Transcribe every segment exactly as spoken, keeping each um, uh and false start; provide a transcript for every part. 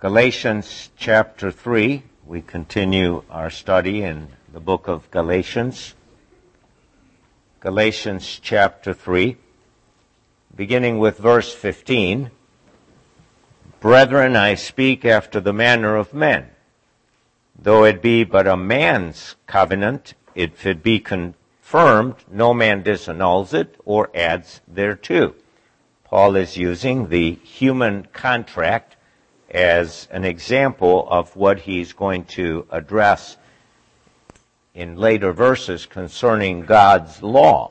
Galatians chapter three. We continue our study in the book of Galatians. Galatians chapter three, beginning with verse fifteen. Brethren, I speak after the manner of men. Though it be but a man's covenant, if it be confirmed, no man disannuls it or adds thereto. Paul is using the human contract as an example of what he's going to address in later verses concerning God's law.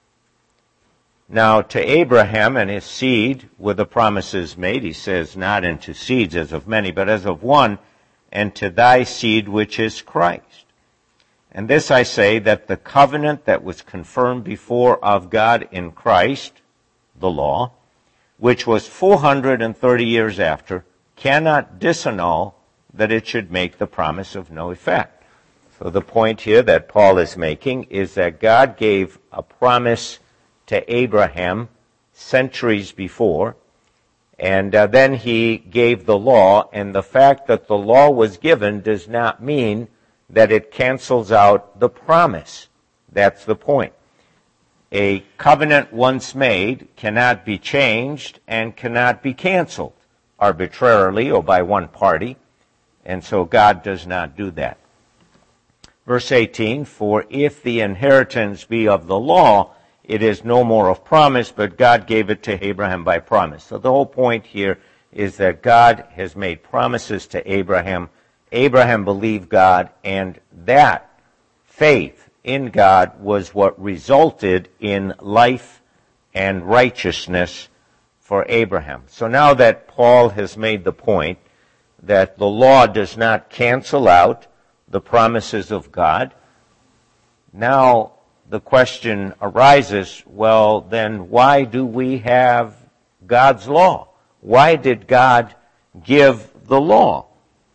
Now, to Abraham and his seed were the promises made. He says, not unto seeds as of many, but as of one, and to thy seed which is Christ. And this I say, that the covenant that was confirmed before of God in Christ, the law, which was four hundred thirty years after, cannot disannul that it should make the promise of no effect. So the point here that Paul is making is that God gave a promise to Abraham centuries before, and uh, then he gave the law, and the fact that the law was given does not mean that it cancels out the promise. That's the point. A covenant once made cannot be changed and cannot be canceled arbitrarily or by one party, and so God does not do that. Verse eighteen, for if the inheritance be of the law, it is no more of promise, but God gave it to Abraham by promise. So the whole point here is that God has made promises to Abraham. Abraham believed God, and that faith in God was what resulted in life and righteousness for Abraham. So now that Paul has made the point that the law does not cancel out the promises of God, now the question arises, well, then why do we have God's law? Why did God give the law?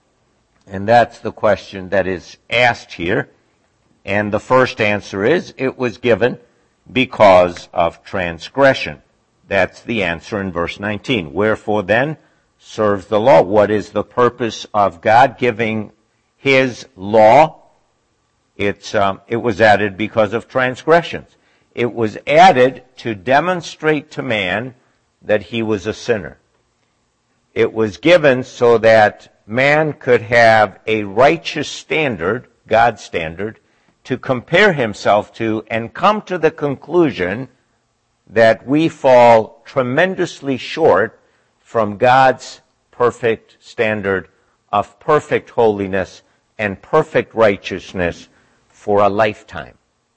And that's the question that is asked here. And the first answer is, it was given because of transgression. That's the answer in verse nineteen. Wherefore then serves the law? What is the purpose of God giving His law? It's, um, it was added because of transgressions. It was added to demonstrate to man that he was a sinner. It was given so that man could have a righteous standard, God's standard, to compare himself to and come to the conclusion that we fall tremendously short from God's perfect standard of perfect holiness and perfect righteousness for a lifetime.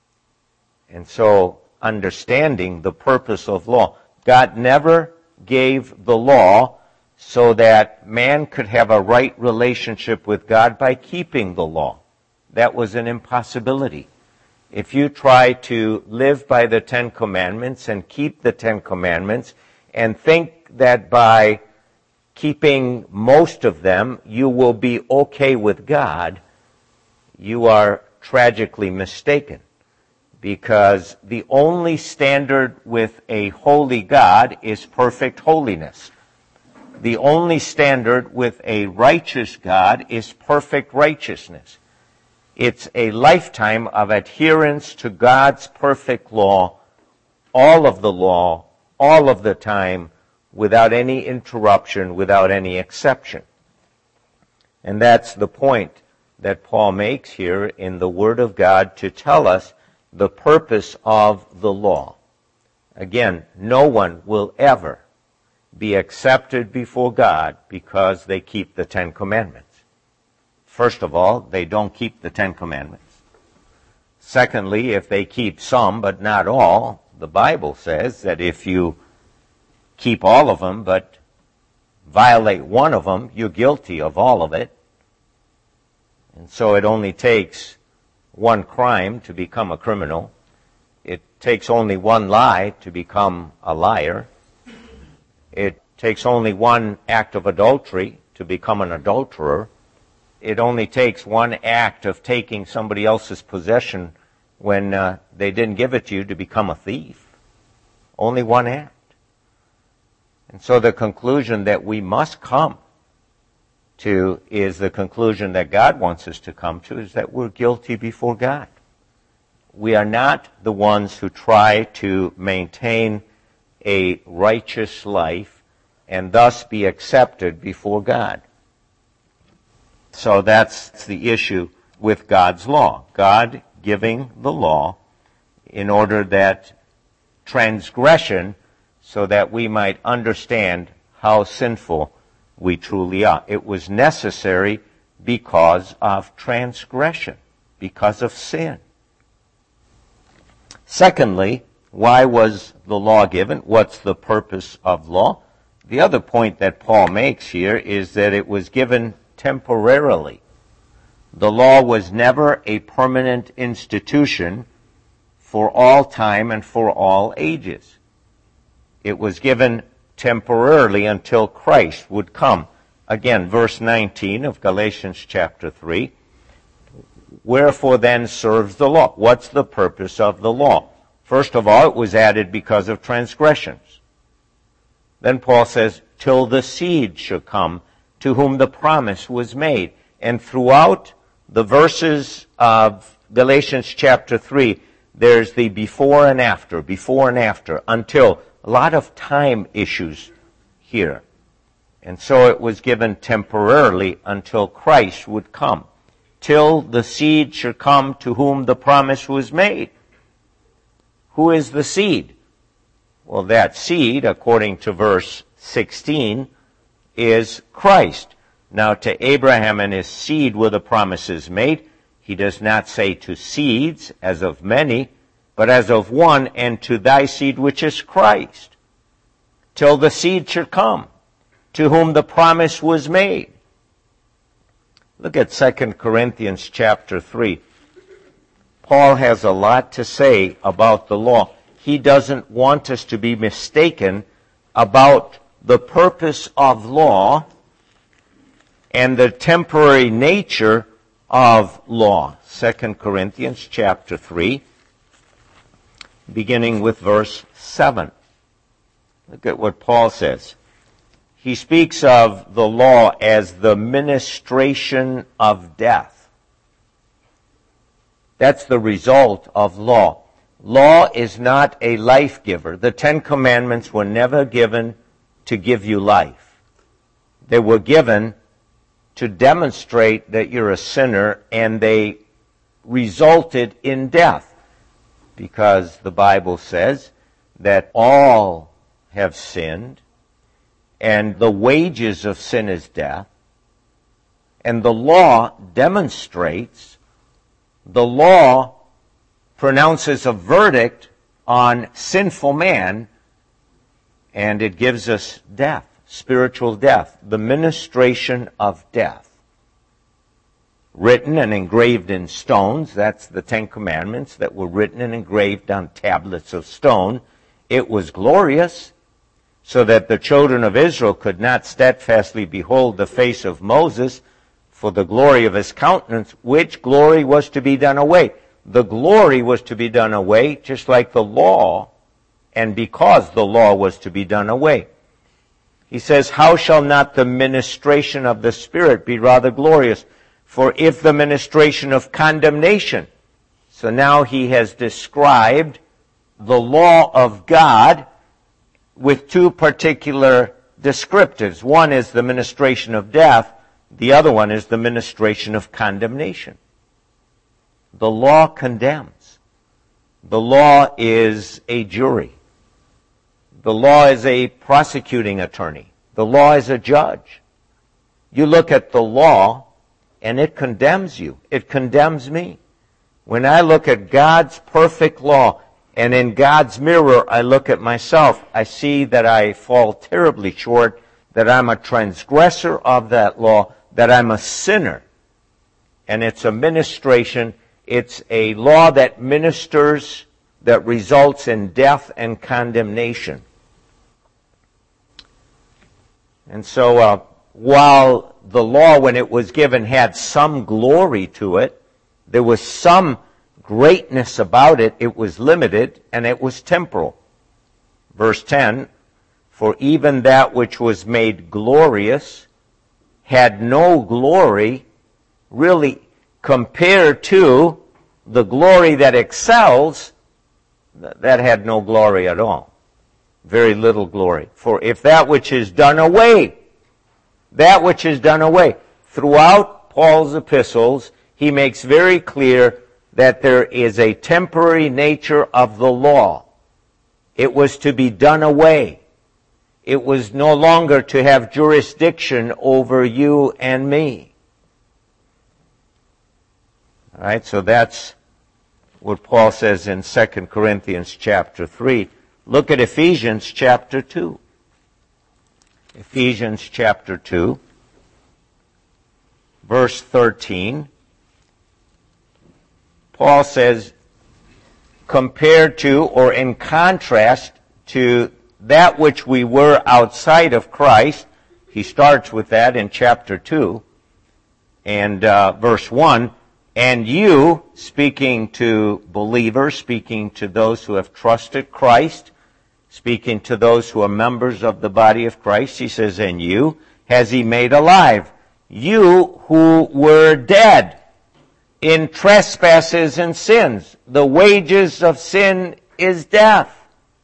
And so, understanding the purpose of law, God never gave the law so that man could have a right relationship with God by keeping the law. That was an impossibility. If you try to live by the Ten Commandments and keep the Ten Commandments and think that by keeping most of them you will be okay with God, you are tragically mistaken. Because the only standard with a holy God is perfect holiness. The only standard with a righteous God is perfect righteousness. It's a lifetime of adherence to God's perfect law, all of the law, all of the time, without any interruption, without any exception. And that's the point that Paul makes here in the Word of God to tell us the purpose of the law. Again, no one will ever be accepted before God because they keep the Ten Commandments. First of all, they don't keep the Ten Commandments. Secondly, if they keep some but not all, the Bible says that if you keep all of them but violate one of them, you're guilty of all of it. And so it only takes one crime to become a criminal. It takes only one lie to become a liar. It takes only one act of adultery to become an adulterer. It only takes one act of taking somebody else's possession when uh, they didn't give it to you to become a thief. Only one act. And so the conclusion that we must come to is the conclusion that God wants us to come to, is that we're guilty before God. We are not the ones who try to maintain a righteous life and thus be accepted before God. So that's the issue with God's law. God giving the law in order that transgression, so that we might understand how sinful we truly are. It was necessary because of transgression, because of sin. Secondly, why was the law given? What's the purpose of law? The other point that Paul makes here is that it was given temporarily. The law was never a permanent institution for all time and for all ages. It was given temporarily until Christ would come. Again, verse nineteen of Galatians chapter three. Wherefore then serves the law? What's the purpose of the law? First of all, it was added because of transgressions. Then Paul says, till the seed should come to whom the promise was made. And throughout the verses of Galatians chapter three, there's the before and after, before and after, until a lot of time issues here. And so it was given temporarily until Christ would come. Till the seed should come to whom the promise was made. Who is the seed? Well, that seed, according to verse sixteen, is Christ. Now, to Abraham and his seed were the promises made. He does not say to seeds, as of many, but as of one, and to thy seed which is Christ. Till the seed should come, to whom the promise was made. Look at Second Corinthians chapter three. Paul has a lot to say about the law. He doesn't want us to be mistaken about the purpose of law and the temporary nature of law. Second Corinthians chapter three, beginning with verse seven. Look at what Paul says. He speaks of the law as the ministration of death. That's the result of law. Law is not a life giver. The Ten Commandments were never given to give you life. They were given to demonstrate that you're a sinner, and they resulted in death, because the Bible says that all have sinned, and the wages of sin is death. And the law demonstrates, the law pronounces a verdict on sinful man, and it gives us death, spiritual death, the ministration of death. Written and engraved in stones, that's the Ten Commandments that were written and engraved on tablets of stone. It was glorious, so that the children of Israel could not steadfastly behold the face of Moses for the glory of his countenance, which glory was to be done away. The glory was to be done away, just like the law, and because the law was to be done away. He says, how shall not the ministration of the Spirit be rather glorious? For if the ministration of condemnation, so now he has described the law of God with two particular descriptives. One is the ministration of death. The other one is the ministration of condemnation. The law condemns. The law is a jury. The law is a prosecuting attorney. The law is a judge. You look at the law, and it condemns you. It condemns me. When I look at God's perfect law, and in God's mirror I look at myself, I see that I fall terribly short, that I'm a transgressor of that law, that I'm a sinner. And it's a ministration, it's a law that ministers, that results in death and condemnation. And so, uh, while the law, when it was given, had some glory to it, there was some greatness about it, it was limited, and it was temporal. Verse ten, for even that which was made glorious had no glory really compared to the glory that excels, that had no glory at all. Very little glory. For if that which is done away, that which is done away, throughout Paul's epistles, he makes very clear that there is a temporary nature of the law. It was to be done away. It was no longer to have jurisdiction over you and me. All right, so that's what Paul says in Second Corinthians chapter three. Look at Ephesians chapter two. Ephesians chapter two, verse thirteen. Paul says, compared to or in contrast to that which we were outside of Christ, he starts with that in chapter two and uh, verse one, and you, speaking to believers, speaking to those who have trusted Christ, speaking to those who are members of the body of Christ, he says, and you has he made alive, you who were dead in trespasses and sins. The wages of sin is death.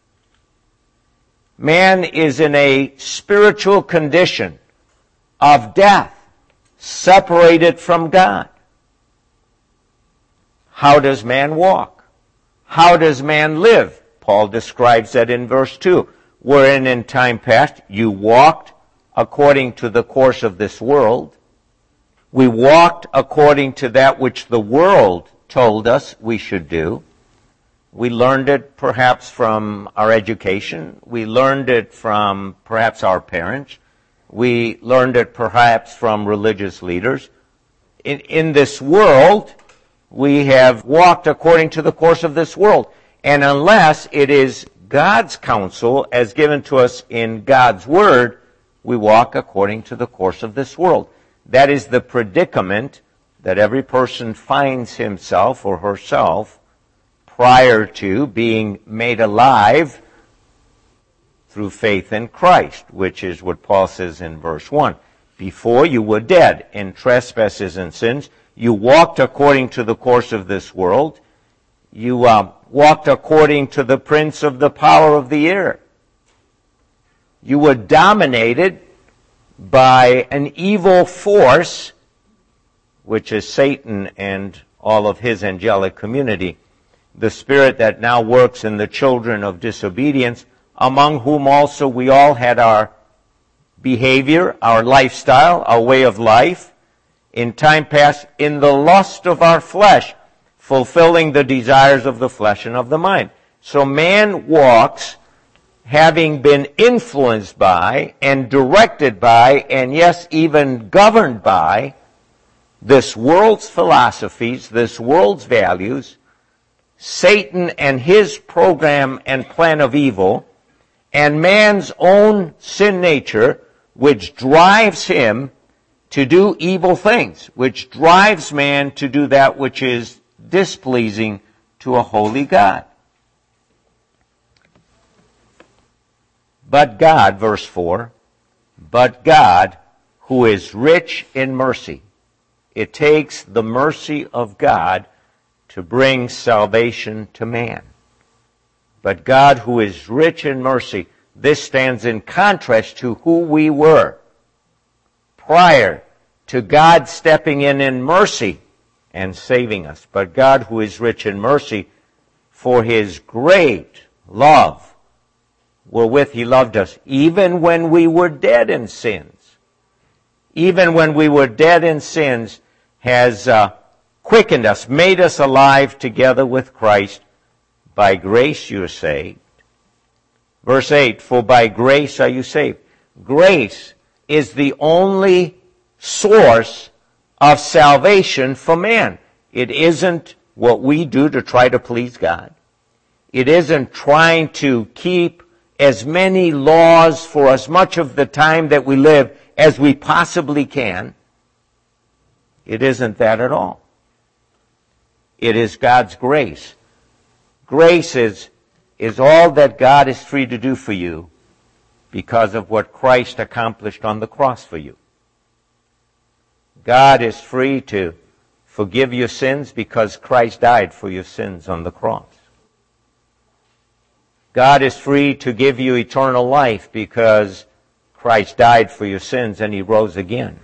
Man is in a spiritual condition of death, separated from God. How does man walk? How does man live? Paul describes that in verse two, wherein in time past you walked according to the course of this world. We walked according to that which the world told us we should do. We learned it perhaps from our education. We learned it from perhaps our parents. We learned it perhaps from religious leaders. In, in this world, we have walked according to the course of this world. And unless it is God's counsel as given to us in God's Word, we walk according to the course of this world. That is the predicament that every person finds himself or herself prior to being made alive through faith in Christ, which is what Paul says in verse one. Before you were dead in trespasses and sins, you walked according to the course of this world. You uh, walked according to the prince of the power of the air. You were dominated by an evil force, which is Satan and all of his angelic community, the spirit that now works in the children of disobedience, among whom also we all had our behavior, our lifestyle, our way of life, in time past, in the lust of our flesh, fulfilling the desires of the flesh and of the mind. So man walks having been influenced by and directed by, and yes, even governed by, this world's philosophies, this world's values, Satan and his program and plan of evil, and man's own sin nature, which drives him to do evil things, which drives man to do that which is displeasing to a holy God. But God, verse four, but God, who is rich in mercy. It takes the mercy of God to bring salvation to man. But God, who is rich in mercy, this stands in contrast to who we were prior to God stepping in in mercy and saving us. But God, who is rich in mercy, for his great love wherewith he loved us, even when we were dead in sins, even when we were dead in sins, has uh, quickened us, made us alive together with Christ. By grace you are saved. Verse eight, for by grace are you saved. Grace is the only source of salvation for man. It isn't what we do to try to please God. It isn't trying to keep as many laws for as much of the time that we live as we possibly can. It isn't that at all. It is God's grace. Grace is, is all that God is free to do for you because of what Christ accomplished on the cross for you. God is free to forgive your sins because Christ died for your sins on the cross. God is free to give you eternal life because Christ died for your sins and He rose again.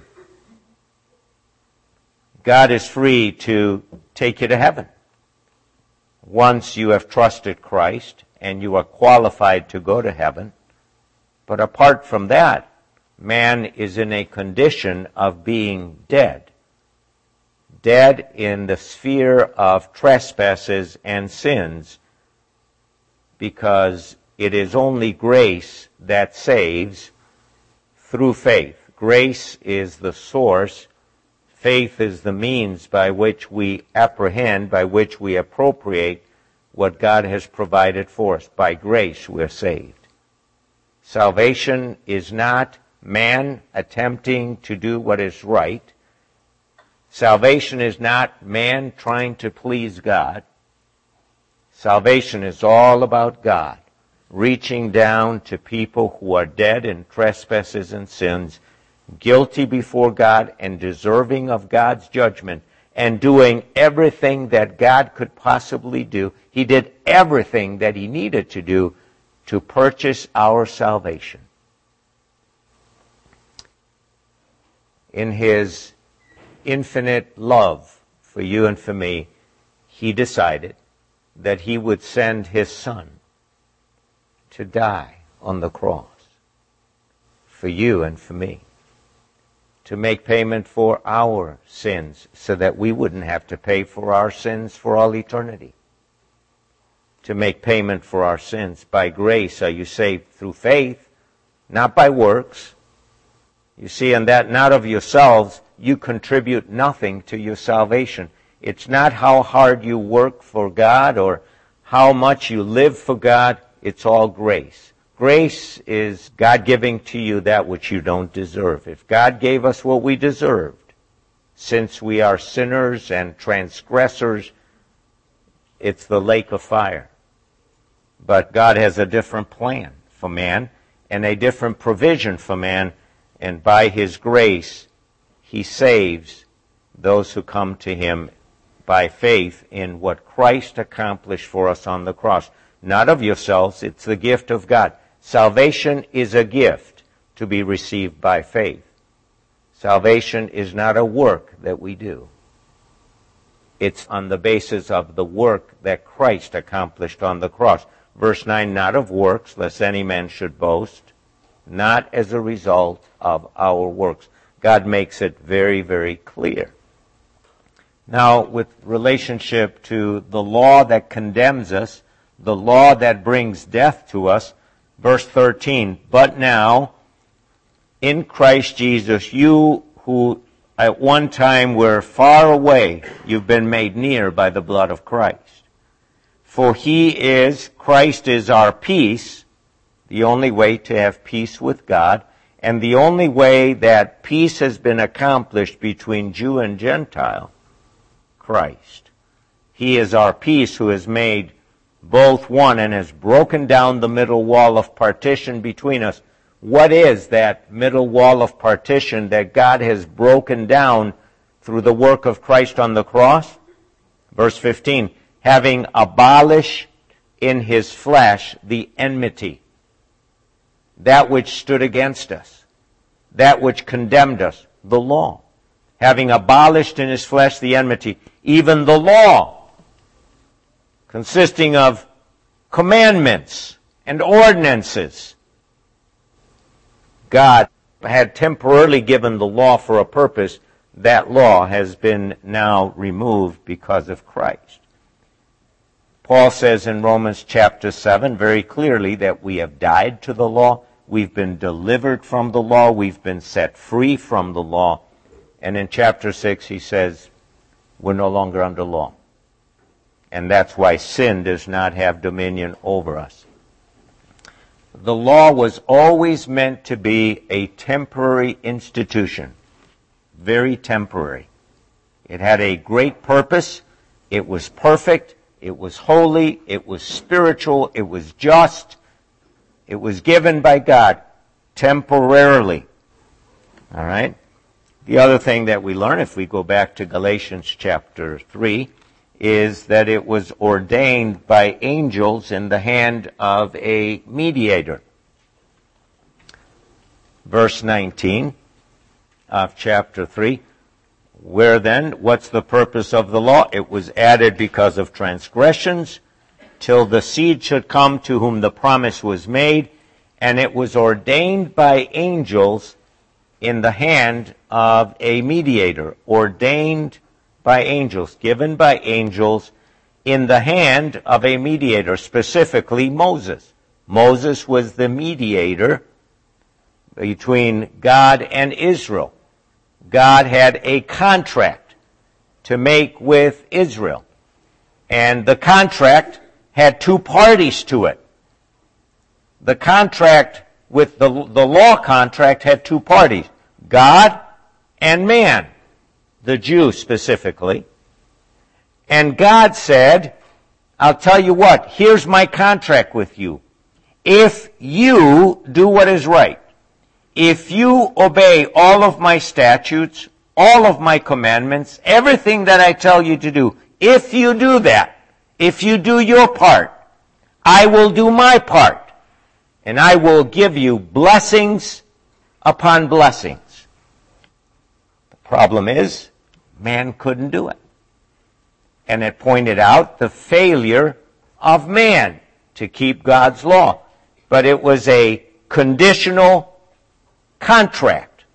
God is free to take you to heaven once you have trusted Christ and you are qualified to go to heaven. But apart from that, man is in a condition of being dead. Dead in the sphere of trespasses and sins, because it is only grace that saves through faith. Grace is the source. Faith is the means by which we apprehend, by which we appropriate what God has provided for us. By grace we're saved. Salvation is not man attempting to do what is right. Salvation is not man trying to please God. Salvation is all about God reaching down to people who are dead in trespasses and sins, guilty before God and deserving of God's judgment, and doing everything that God could possibly do. He did everything that He needed to do to purchase our salvation. In His infinite love for you and for me, He decided that He would send His Son to die on the cross for you and for me, to make payment for our sins so that we wouldn't have to pay for our sins for all eternity. To make payment for our sins. By grace are you saved through faith, not by works. You see, and that not of yourselves, you contribute nothing to your salvation. It's not how hard you work for God or how much you live for God. It's all grace. Grace is God giving to you that which you don't deserve. If God gave us what we deserved, since we are sinners and transgressors, it's the lake of fire. But God has a different plan for man and a different provision for man, and by His grace, He saves those who come to Him by faith in what Christ accomplished for us on the cross. Not of yourselves, it's the gift of God. Salvation is a gift to be received by faith. Salvation is not a work that we do. It's on the basis of the work that Christ accomplished on the cross. Verse nine, not of works, lest any man should boast, not as a result of our works. God makes it very, very clear. Now, with relationship to the law that condemns us, the law that brings death to us, verse thirteen, but now, in Christ Jesus, you who at one time were far away, you've been made near by the blood of Christ. For He is, Christ is our peace, the only way to have peace with God, and the only way that peace has been accomplished between Jew and Gentile, Christ. He is our peace who has made both one and has broken down the middle wall of partition between us. What is that middle wall of partition that God has broken down through the work of Christ on the cross? Verse fifteen, having abolished in His flesh the enmity, that which stood against us, that which condemned us, the law. Having abolished in His flesh the enmity, even the law, consisting of commandments and ordinances. God had temporarily given the law for a purpose. That law has been now removed because of Christ. Paul says in Romans chapter seven very clearly that we have died to the law, we've been delivered from the law, we've been set free from the law. And in chapter six he says we're no longer under law. And that's why sin does not have dominion over us. The law was always meant to be a temporary institution, very temporary. It had a great purpose. It was perfect. It was holy. It was spiritual. It was just. It was given by God temporarily. All right? The other thing that we learn, if we go back to Galatians chapter three, is that it was ordained by angels in the hand of a mediator. Verse nineteen of chapter three, where then, what's the purpose of the law? It was added because of transgressions, till the seed should come to whom the promise was made, and it was ordained by angels in the hand of a mediator, ordained by angels, given by angels in the hand of a mediator, specifically Moses. Moses was the mediator between God and Israel. God had a contract to make with Israel, and the contract had two parties to it. The contract with the, the law contract had two parties, God and man, the Jew specifically. And God said, I'll tell you what, here's my contract with you. If you do what is right, if you obey all of my statutes, all of my commandments, everything that I tell you to do, if you do that, if you do your part, I will do my part. And I will give you blessings upon blessings. The problem is, man couldn't do it. And it pointed out the failure of man to keep God's law. But it was a conditional contract.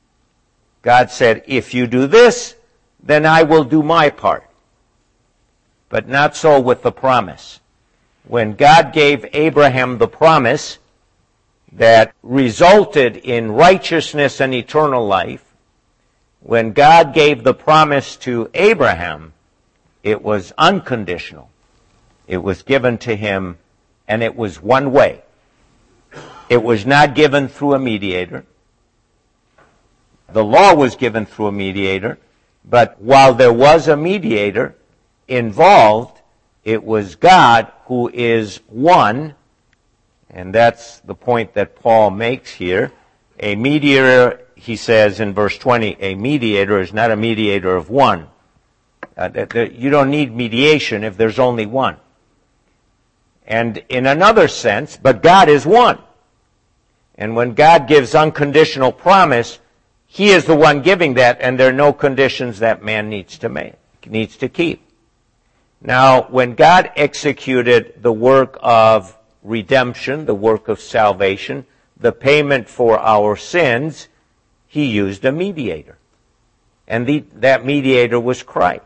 God said, if you do this, then I will do my part. But not so with the promise. When God gave Abraham the promise that resulted in righteousness and eternal life, when God gave the promise to Abraham, it was unconditional. It was given to him, and it was one way. It was not given through a mediator. The law was given through a mediator, but while there was a mediator involved, it was God who is one, and that's the point that Paul makes here. A mediator, he says in verse twenty, a mediator is not a mediator of one. Uh, that, that you don't need mediation if there's only one. And in another sense, but God is one. And when God gives unconditional promise, He is the one giving that, and there are no conditions that man needs to make, needs to keep. Now, when God executed the work of redemption, the work of salvation, the payment for our sins, He used a mediator. And the, that mediator was Christ.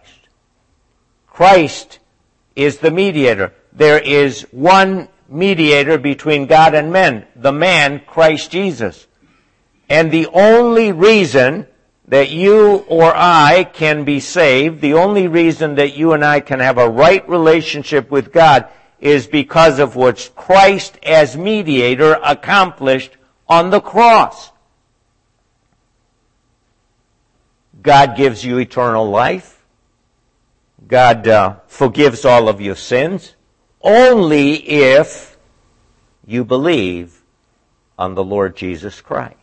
Christ is the mediator. There is one mediator between God and men, the man, Christ Jesus. And the only reason that you or I can be saved, the only reason that you and I can have a right relationship with God is because of what Christ as mediator accomplished on the cross. God gives you eternal life. God uh, forgives all of your sins only if you believe on the Lord Jesus Christ.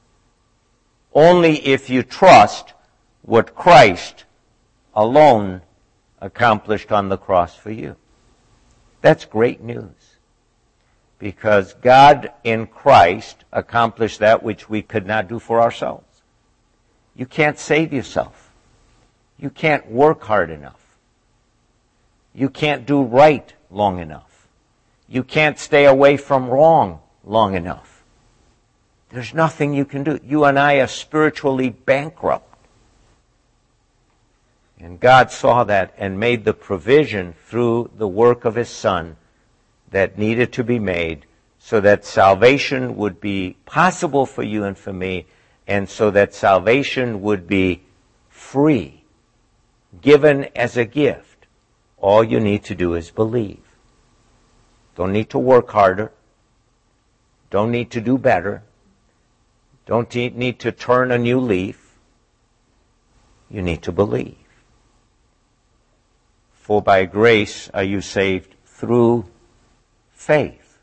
Only if you trust what Christ alone accomplished on the cross for you. That's great news. Because God in Christ accomplished that which we could not do for ourselves. You can't save yourself. You can't work hard enough. You can't do right long enough. You can't stay away from wrong long enough. There's nothing you can do. You and I are spiritually bankrupt. And God saw that and made the provision through the work of His Son that needed to be made so that salvation would be possible for you and for me, and so that salvation would be free, given as a gift. All you need to do is believe. Don't need to work harder. Don't need to do better. Don't need to turn a new leaf. You need to believe. For by grace are you saved through faith,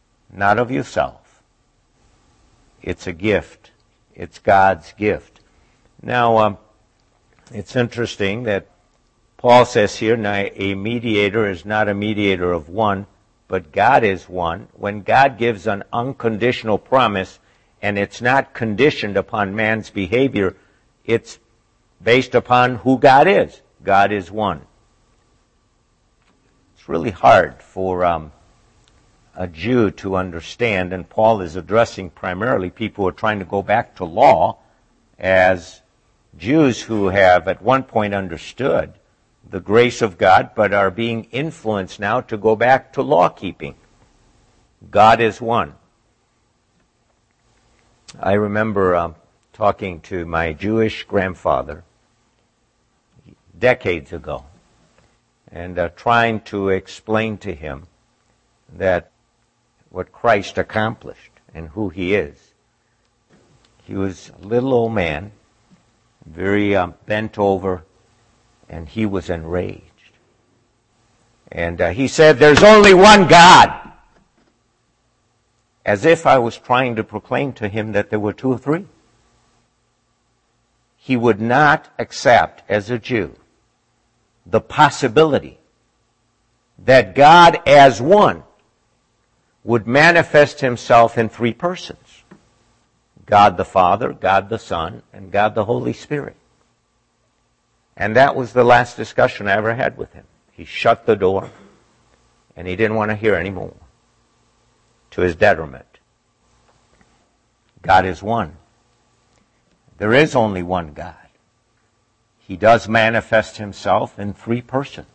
not of yourself. It's a gift. It's God's gift. Now, um, it's interesting that Paul says here, now a mediator is not a mediator of one, but God is one. When God gives an unconditional promise, and it's not conditioned upon man's behavior, it's based upon who God is. God is one. It's really hard for um, a Jew to understand, and Paul is addressing primarily people who are trying to go back to law as Jews who have at one point understood the grace of God, but are being influenced now to go back to law keeping. God is one. I remember uh, talking to my Jewish grandfather decades ago and uh, trying to explain to him that what Christ accomplished and who he is. He was a little old man, very um, bent over, and he was enraged. And uh, he said, "There's only one God." As if I was trying to proclaim to him that there were two or three. He would not accept, as a Jew, the possibility that God as one would manifest himself in three persons. God the Father, God the Son, and God the Holy Spirit. And that was the last discussion I ever had with him. He shut the door, and he didn't want to hear any more, to his detriment. God is one. There is only one God. He does manifest himself in three persons.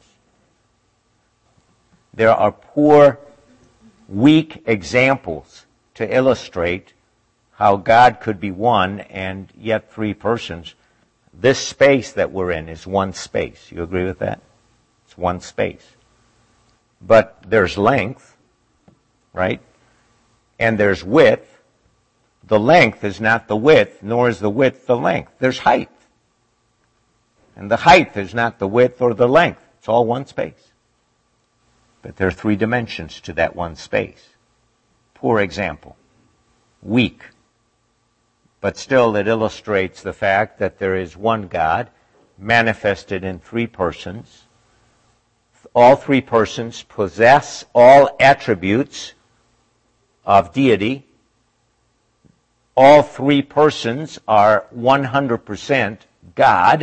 There are poor, weak examples to illustrate how God could be one and yet three persons. This space that we're in is one space. You agree with that? It's one space. But there's length, right? And there's width. The length is not the width, nor is the width the length. There's height. And the height is not the width or the length. It's all one space. But there are three dimensions to that one space. Poor example. Weak. But still it illustrates the fact that there is one God manifested in three persons. All three persons possess all attributes of deity. All three persons are one hundred percent God.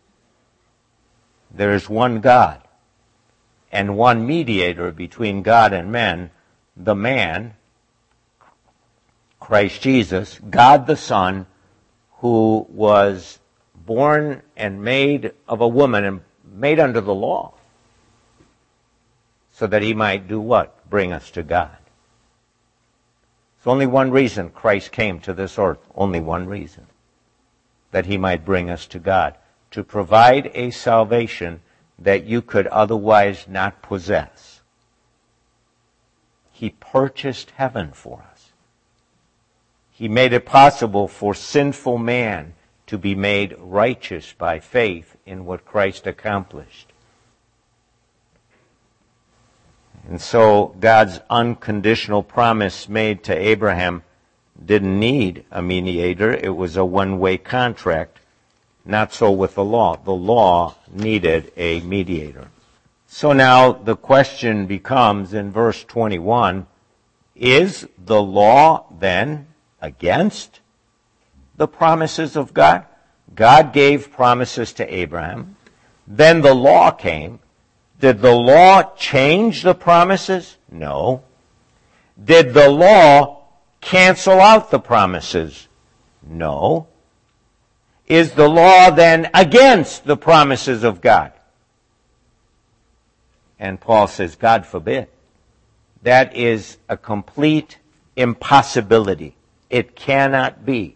There is one God and one mediator between God and men, the man, Christ Jesus, God the Son, who was born and made of a woman and made under the law, so that he might do what? Bring us to God. There's only one reason Christ came to this earth, only one reason, that he might bring us to God, to provide a salvation that you could otherwise not possess. He purchased heaven for us. He made it possible for sinful man to be made righteous by faith in what Christ accomplished. And so God's unconditional promise made to Abraham didn't need a mediator. It was a one-way contract. Not so with the law. The law needed a mediator. So now the question becomes in verse twenty-one, is the law then against the promises of God? God gave promises to Abraham. Then the law came. Did the law change the promises? No. Did the law cancel out the promises? No. Is the law then against the promises of God? And Paul says, God forbid. That is a complete impossibility. It cannot be.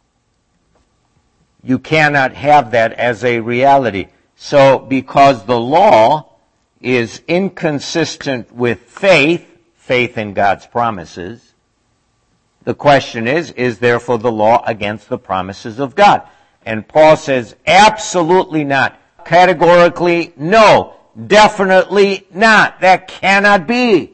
You cannot have that as a reality. So because the law is inconsistent with faith, faith in God's promises, the question is, is therefore the law against the promises of God? And Paul says, absolutely not. Categorically, no. Definitely not. That cannot be.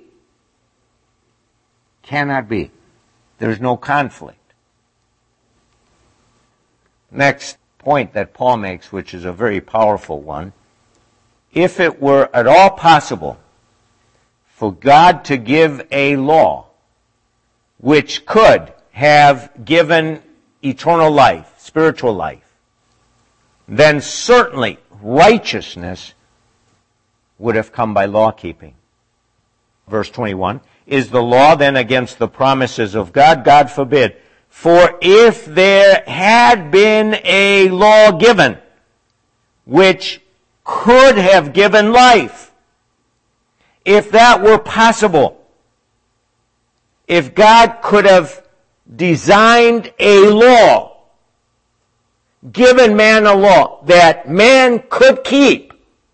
Cannot be. There's no conflict. Next, point that Paul makes, which is a very powerful one. If it were at all possible for God to give a law which could have given eternal life, spiritual life, then certainly righteousness would have come by law keeping. Verse twenty-one, is the law then against the promises of God? God forbid. For if there had been a law given which could have given life, if that were possible, if God could have designed a law, given man a law that man could keep,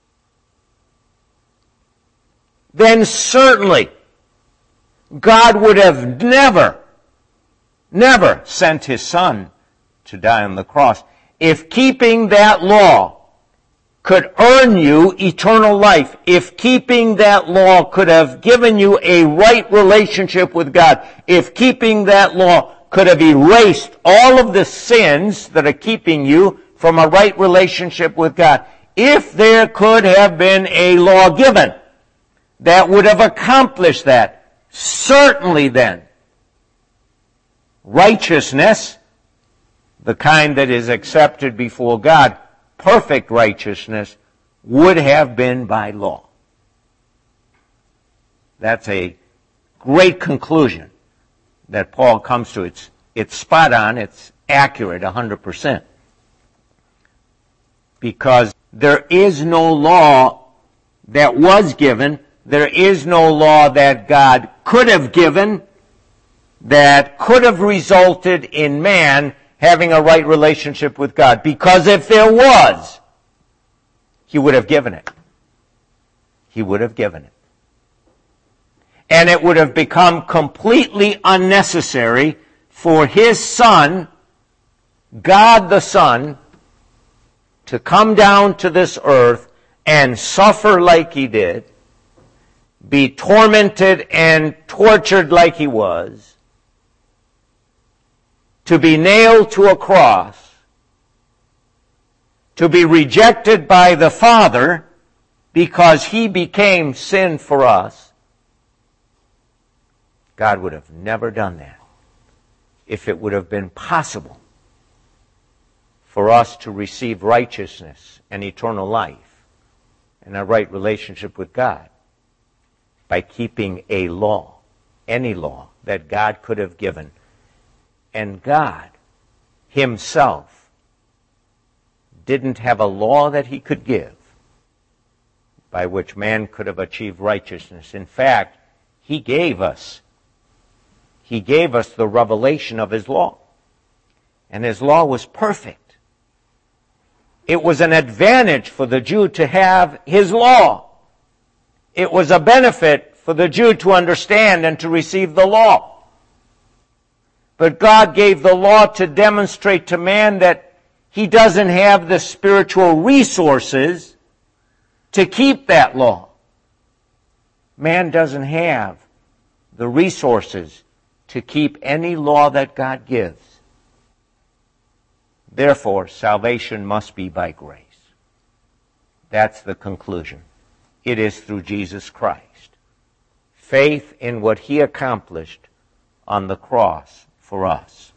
then certainly God would have never, never sent His Son to die on the cross. If keeping that law could earn you eternal life, if keeping that law could have given you a right relationship with God, if keeping that law could have erased all of the sins that are keeping you from a right relationship with God, if there could have been a law given that would have accomplished that, certainly then, righteousness, the kind that is accepted before God, perfect righteousness, would have been by law. That's a great conclusion that Paul comes to. It's, it's spot on, it's accurate, one hundred percent. Because there is no law that was given, there is no law that God could have given that could have resulted in man having a right relationship with God. Because if there was, He would have given it. He would have given it. And it would have become completely unnecessary for His Son, God the Son, to come down to this earth and suffer like He did, be tormented and tortured like He was, to be nailed to a cross, to be rejected by the Father because He became sin for us. God would have never done that if it would have been possible for us to receive righteousness and eternal life and a right relationship with God by keeping a law, any law that God could have given. And God Himself didn't have a law that He could give by which man could have achieved righteousness. In fact, He gave us, He gave us the revelation of His law. And His law was perfect. It was an advantage for the Jew to have His law. It was a benefit for the Jew to understand and to receive the law. But God gave the law to demonstrate to man that he doesn't have the spiritual resources to keep that law. Man doesn't have the resources to keep any law that God gives. Therefore, salvation must be by grace. That's the conclusion. It is through Jesus Christ. Faith in what He accomplished on the cross for us.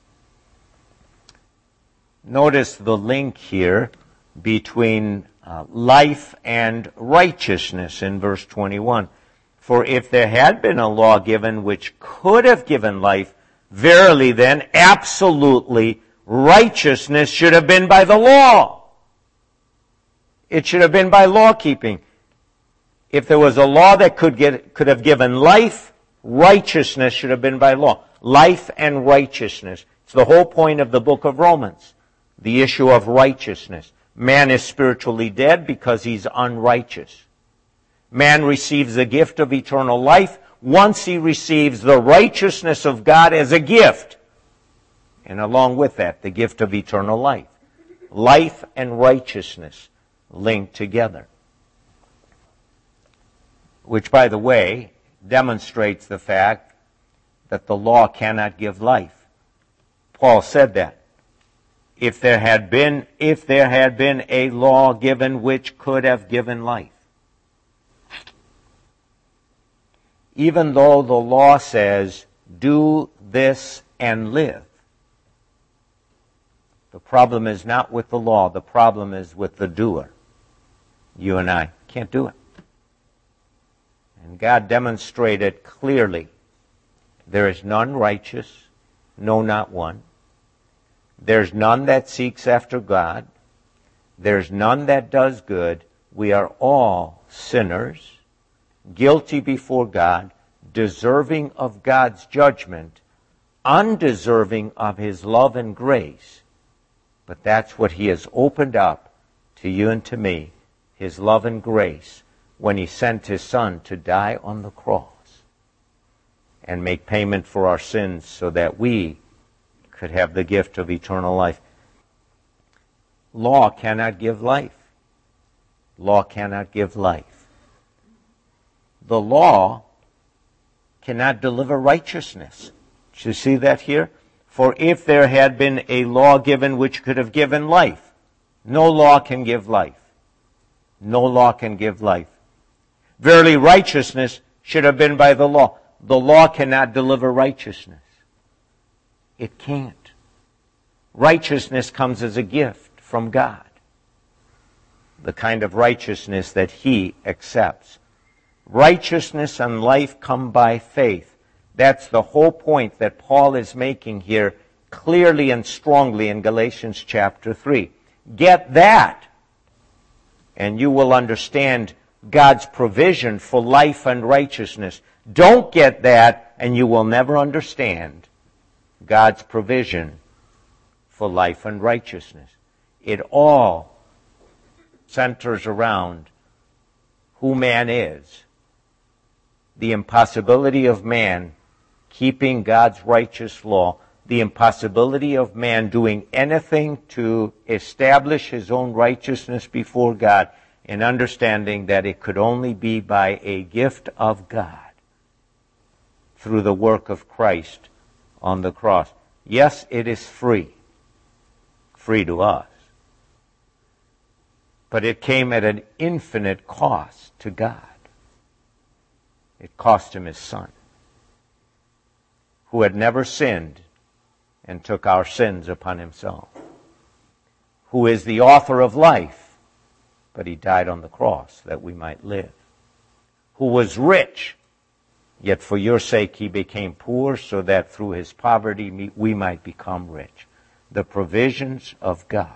Notice the link here between uh, life and righteousness in verse twenty-one. For if there had been a law given which could have given life, verily then, absolutely, righteousness should have been by the law. It should have been by law keeping. If there was a law that could get, could have given life, righteousness should have been by law. Life and righteousness. It's the whole point of the book of Romans. The issue of righteousness. Man is spiritually dead because he's unrighteous. Man receives the gift of eternal life once he receives the righteousness of God as a gift. And along with that, the gift of eternal life. Life and righteousness linked together. Which, by the way, demonstrates the fact that the law cannot give life. Paul said that. if there had been, if there had been a law given which could have given life. Even though the law says, do this and live. The problem is not with the law. The problem is with the doer. You and I can't do it. And God demonstrated clearly, there is none righteous, no, not one. There's none that seeks after God. There's none that does good. We are all sinners, guilty before God, deserving of God's judgment, undeserving of His love and grace. But that's what He has opened up to you and to me, His love and grace, when He sent His Son to die on the cross and make payment for our sins so that we could have the gift of eternal life. Law cannot give life. Law cannot give life. The law cannot deliver righteousness. Do you see that here? For if there had been a law given which could have given life, no law can give life. No law can give life. Verily, righteousness should have been by the law. The law cannot deliver righteousness. It can't. Righteousness comes as a gift from God. The kind of righteousness that He accepts. Righteousness and life come by faith. That's the whole point that Paul is making here clearly and strongly in Galatians chapter three. Get that, and you will understand God's provision for life and righteousness. Don't get that, and you will never understand God's provision for life and righteousness. It all centers around who man is, the impossibility of man keeping God's righteous law, the impossibility of man doing anything to establish his own righteousness before God, and understanding that it could only be by a gift of God through the work of Christ on the cross. Yes, it is free, free to us, but it came at an infinite cost to God. It cost Him His Son, who had never sinned and took our sins upon Himself, who is the author of life, but He died on the cross that we might live, who was rich, yet for your sake He became poor, so that through His poverty we might become rich. The provisions of God.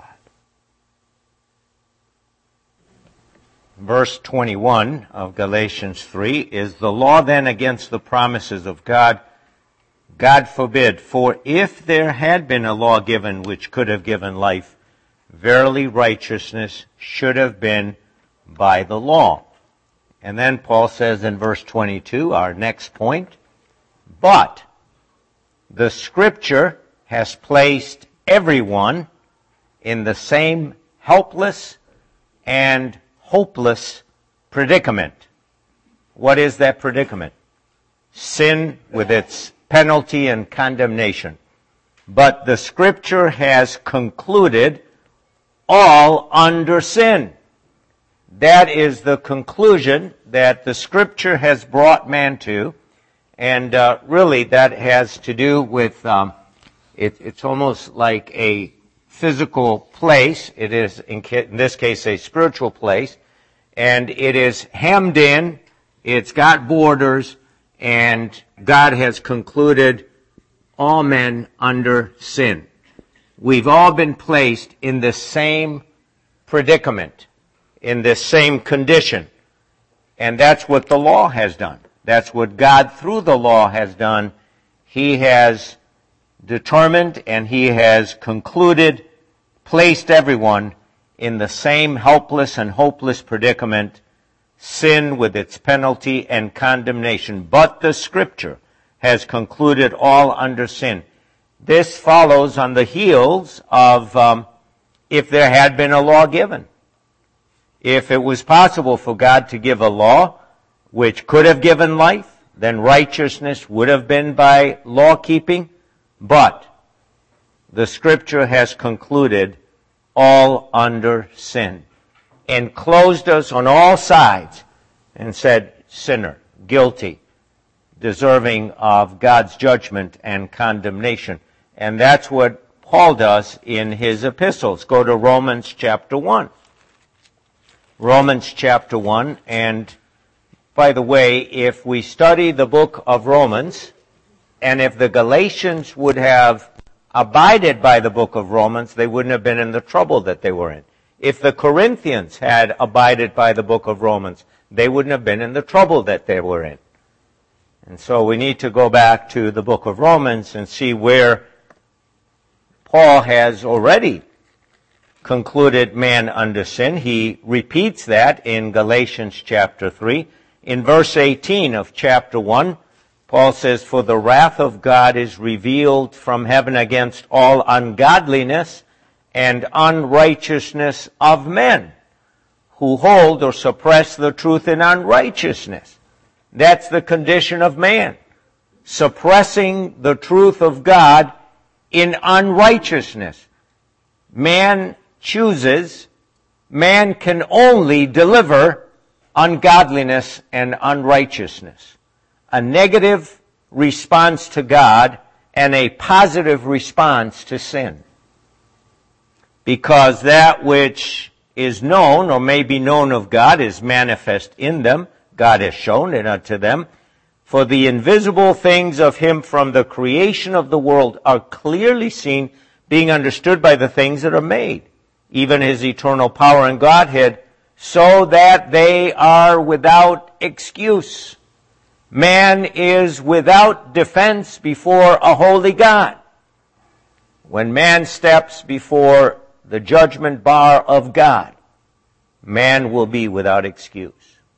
Verse twenty-one of Galatians three is, the law then against the promises of God? God forbid, for if there had been a law given which could have given life, verily righteousness should have been by the law. And then Paul says in verse twenty-two, our next point, but the Scripture has placed everyone in the same helpless and hopeless predicament. What is that predicament? Sin with its penalty and condemnation. But the Scripture has concluded all under sin. That is the conclusion that the Scripture has brought man to, and uh, really that has to do with, um, it, it's almost like a physical place. It is, in, ca- in this case, a spiritual place, and it is hemmed in, it's got borders, and God has concluded all men under sin. We've all been placed in the same predicament, in this same condition. And that's what the law has done. That's what God through the law has done. He has determined and He has concluded, placed everyone in the same helpless and hopeless predicament, sin with its penalty and condemnation. But the Scripture has concluded all under sin. This follows on the heels of um, if there had been a law given. If it was possible for God to give a law which could have given life, then righteousness would have been by law keeping. But the Scripture has concluded all under sin, and closed us on all sides, and said, sinner, guilty, deserving of God's judgment and condemnation. And that's what Paul does in his epistles. Go to Romans chapter one. Romans chapter one, and by the way, if we study the book of Romans, and if the Galatians would have abided by the book of Romans, they wouldn't have been in the trouble that they were in. If the Corinthians had abided by the book of Romans, they wouldn't have been in the trouble that they were in. And so we need to go back to the book of Romans and see where Paul has already concluded man under sin. He repeats that in Galatians chapter three. In verse eighteen of chapter one, Paul says, for the wrath of God is revealed from heaven against all ungodliness and unrighteousness of men, who hold or suppress the truth in unrighteousness. That's the condition of man, suppressing the truth of God in unrighteousness. Man chooses, man can only deliver ungodliness and unrighteousness. A negative response to God and a positive response to sin. Because that which is known or may be known of God is manifest in them. God has shown it unto them. For the invisible things of him from the creation of the world are clearly seen, being understood by the things that are made, even his eternal power and Godhead, so that they are without excuse. Man is without defense before a holy God. When man steps before the judgment bar of God, man will be without excuse.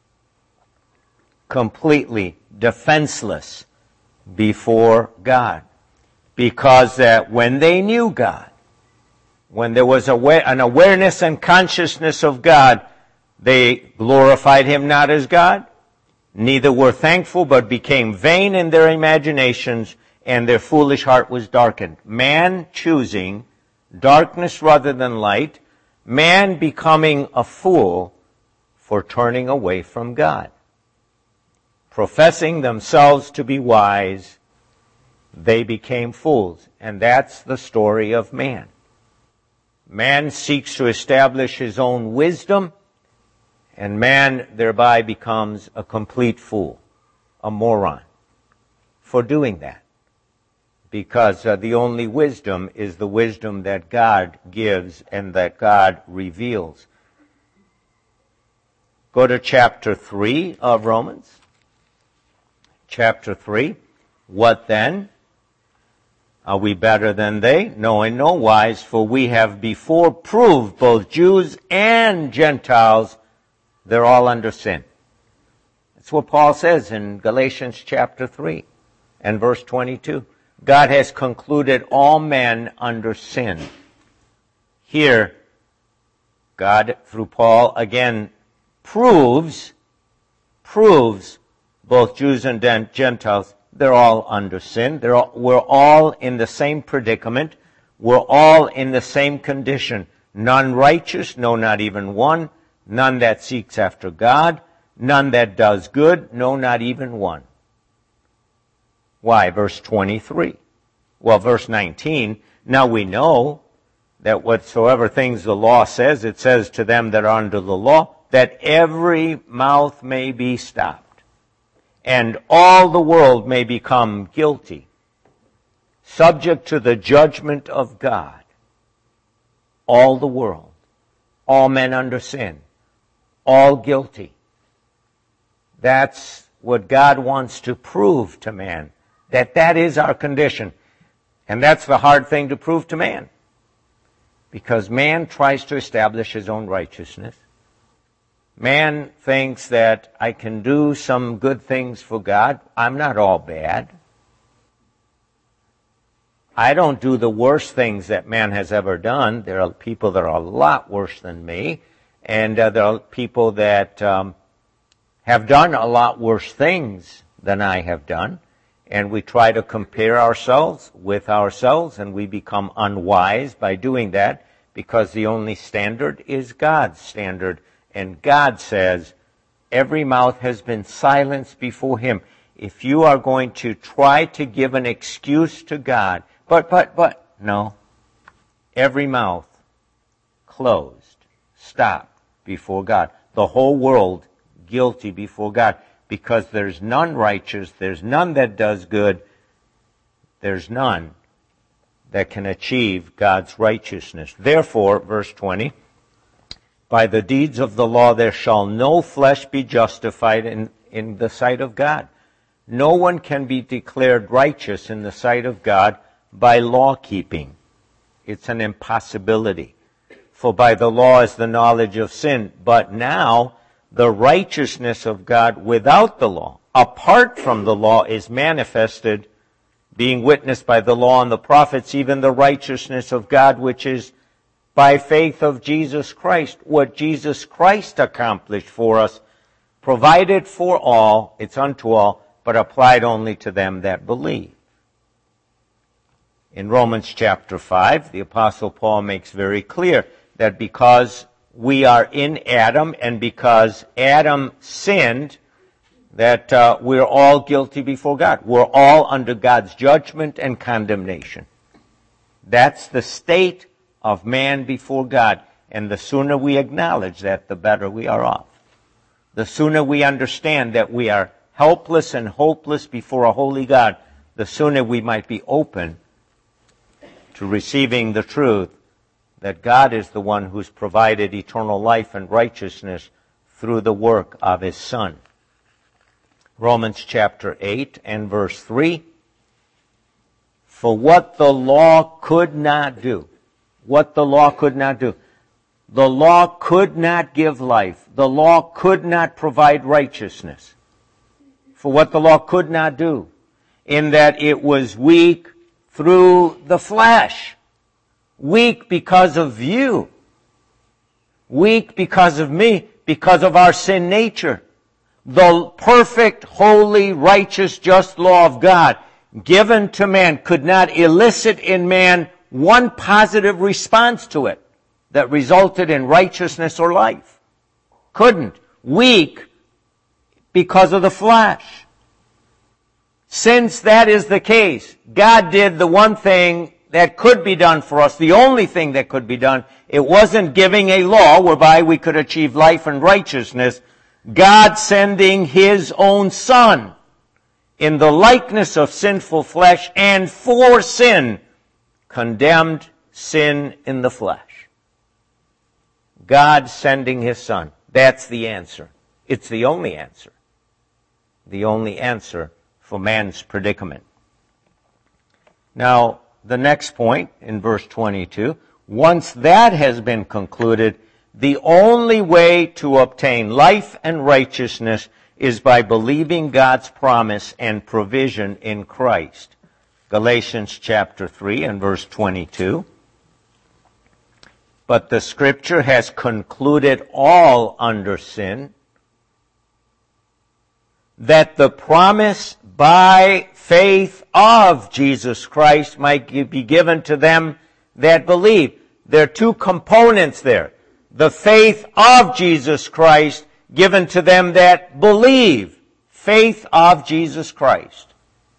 Completely defenseless before God. Because that when they knew God, when there was an awareness and consciousness of God, they glorified him not as God, neither were thankful, but became vain in their imaginations, and their foolish heart was darkened. Man choosing darkness rather than light, man becoming a fool for turning away from God. Professing themselves to be wise, they became fools. And that's the story of man. Man seeks to establish his own wisdom, and man thereby becomes a complete fool, a moron, for doing that. Because uh, the only wisdom is the wisdom that God gives and that God reveals. Go to chapter three of Romans. Chapter three. What then? Are we better than they? No, in no wise, for we have before proved, both Jews and Gentiles, they're all under sin. That's what Paul says in Galatians chapter three and verse twenty-two. God has concluded all men under sin. Here, God, through Paul, again proves, proves both Jews and Gentiles, they're all under sin. They're all, we're all in the same predicament. We're all in the same condition. None righteous, no, not even one. None that seeks after God. None that does good, no, not even one. Why? Verse twenty-three. Well, verse nineteen, now we know that whatsoever things the law says, it says to them that are under the law, that every mouth may be stopped, and all the world may become guilty, subject to the judgment of God. All the world, all men under sin, all guilty. That's what God wants to prove to man, that that is our condition. And that's the hard thing to prove to man, because man tries to establish his own righteousness. Man thinks that I can do some good things for God. I'm not all bad. I don't do the worst things that man has ever done. There are people that are a lot worse than me, and uh, there are people that um, have done a lot worse things than I have done. and we try to compare ourselves with ourselves, and we become unwise by doing that, because the only standard is God's standard. And God says, every mouth has been silenced before him. If you are going to try to give an excuse to God, but, but, but, no. Every mouth closed, stopped before God. The whole world guilty before God, because there's none righteous, there's none that does good, there's none that can achieve God's righteousness. Therefore, verse twenty, by the deeds of the law there shall no flesh be justified in, in the sight of God. No one can be declared righteous in the sight of God by law keeping. It's an impossibility. For by the law is the knowledge of sin, but now the righteousness of God without the law, apart from the law, is manifested, being witnessed by the law and the prophets, even the righteousness of God, which is by faith of Jesus Christ. What Jesus Christ accomplished for us, provided for all, it's unto all, but applied only to them that believe. In Romans chapter five, the Apostle Paul makes very clear that because we are in Adam, and because Adam sinned, that uh, we're all guilty before God. We're all under God's judgment and condemnation. That's the state of man before God. And the sooner we acknowledge that, the better we are off. The sooner we understand that we are helpless and hopeless before a holy God, the sooner we might be open to receiving the truth that God is the one who's provided eternal life and righteousness through the work of his Son. Romans chapter eight and verse three. For what the law could not do, what the law could not do, the law could not give life. The law could not provide righteousness. For what the law could not do, in that it was weak through the flesh. Weak because of you. Weak because of me, because of our sin nature. The perfect, holy, righteous, just law of God given to man could not elicit in man one positive response to it that resulted in righteousness or life. Couldn't. Weak because of the flesh. Since that is the case, God did the one thing that could be done for us, the only thing that could be done. It wasn't giving a law whereby we could achieve life and righteousness. God sending his own Son in the likeness of sinful flesh, and for sin condemned sin in the flesh. God sending his Son. That's the answer. It's the only answer. The only answer for man's predicament. Now, the next point in verse twenty-two, once that has been concluded, the only way to obtain life and righteousness is by believing God's promise and provision in Christ. Galatians chapter three and verse twenty-two. But the Scripture has concluded all under sin, that the promise by faith of Jesus Christ might be given to them that believe. There are two components there. The faith of Jesus Christ given to them that believe. Faith of Jesus Christ.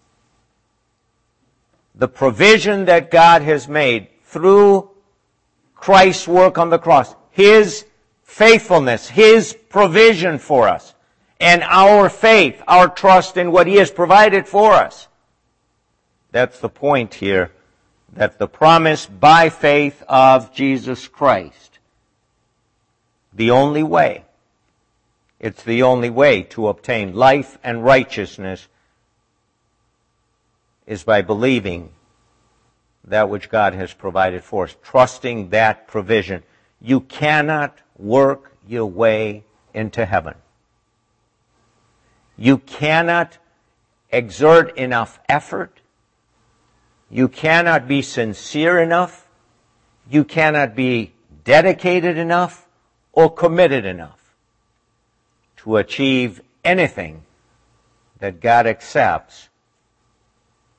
The provision that God has made through Christ's work on the cross. His faithfulness, his provision for us. And our faith, our trust in what he has provided for us. That's the point here, that the promise by faith of Jesus Christ. The only way. It's the only way to obtain life and righteousness is by believing that which God has provided for us. Trusting that provision. You cannot work your way into heaven. You cannot exert enough effort. You cannot be sincere enough. You cannot be dedicated enough or committed enough to achieve anything that God accepts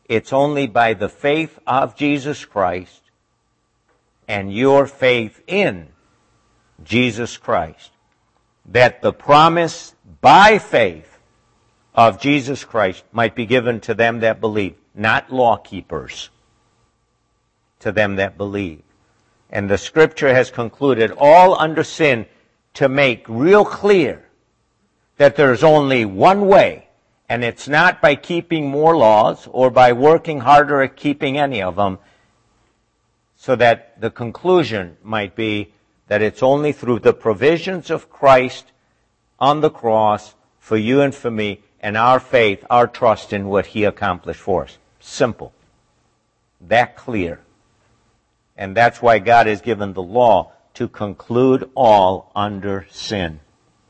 It's only by the faith of Jesus Christ and your faith in Jesus Christ that the promise by faith of Jesus Christ might be given to them that believe, not law keepers, to them that believe. And the Scripture has concluded all under sin to make real clear that there's only one way, and it's not by keeping more laws or by working harder at keeping any of them, so that the conclusion might be that it's only through the provisions of Christ on the cross for you and for me, and our faith, our trust in what He accomplished for us. Simple. That clear. And that's why God has given the law, to conclude all under sin.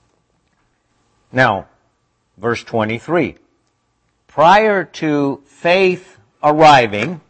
Now, verse twenty-three. Prior to faith arriving,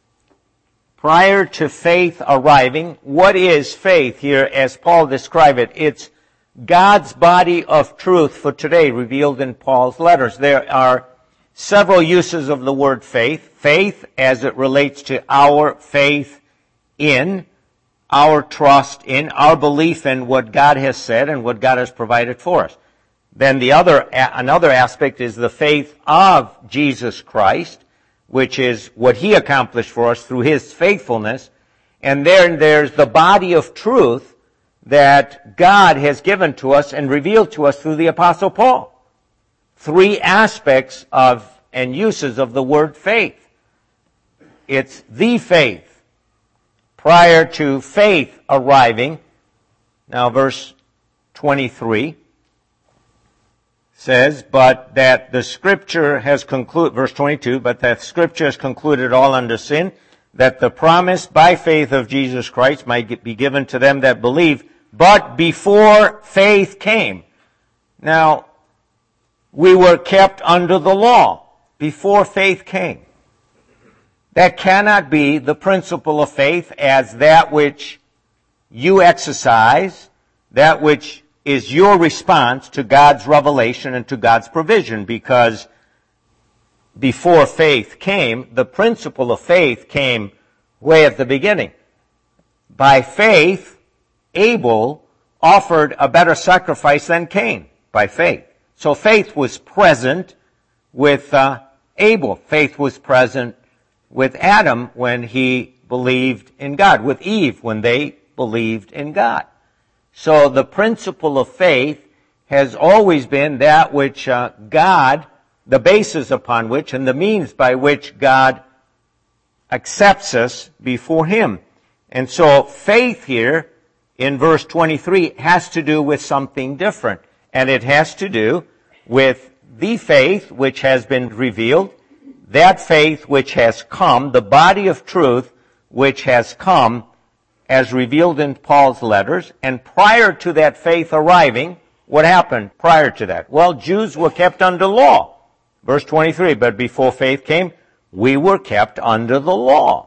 prior to faith arriving, what is faith here as Paul described it? It's God's body of truth for today revealed in Paul's letters. There are several uses of the word faith. Faith as it relates to our faith in, our trust in, our belief in what God has said and what God has provided for us. Then the other, another aspect is the faith of Jesus Christ, which is what He accomplished for us through His faithfulness. And then there's the body of truth that God has given to us and revealed to us through the Apostle Paul. Three aspects of and uses of the word faith. It's the faith. Prior to faith arriving, now verse twenty-three says, but that the Scripture has concluded, verse twenty-two, but that Scripture has concluded all under sin, that the promise by faith of Jesus Christ might be given to them that believe, but before faith came. Now, we were kept under the law before faith came. That cannot be the principle of faith as that which you exercise, that which is your response to God's revelation and to God's provision, because before faith came, the principle of faith came way at the beginning. By faith, Abel offered a better sacrifice than Cain, by faith. So faith was present with uh, Abel. Faith was present with Adam when he believed in God, with Eve when they believed in God. So the principle of faith has always been that which uh, God, the basis upon which and the means by which God accepts us before Him. And so faith here in verse twenty-three has to do with something different. And it has to do with the faith which has been revealed, that faith which has come, the body of truth which has come as revealed in Paul's letters. And prior to that faith arriving, what happened prior to that? Well, Jews were kept under law. Verse twenty-three, but before faith came, we were kept under the law.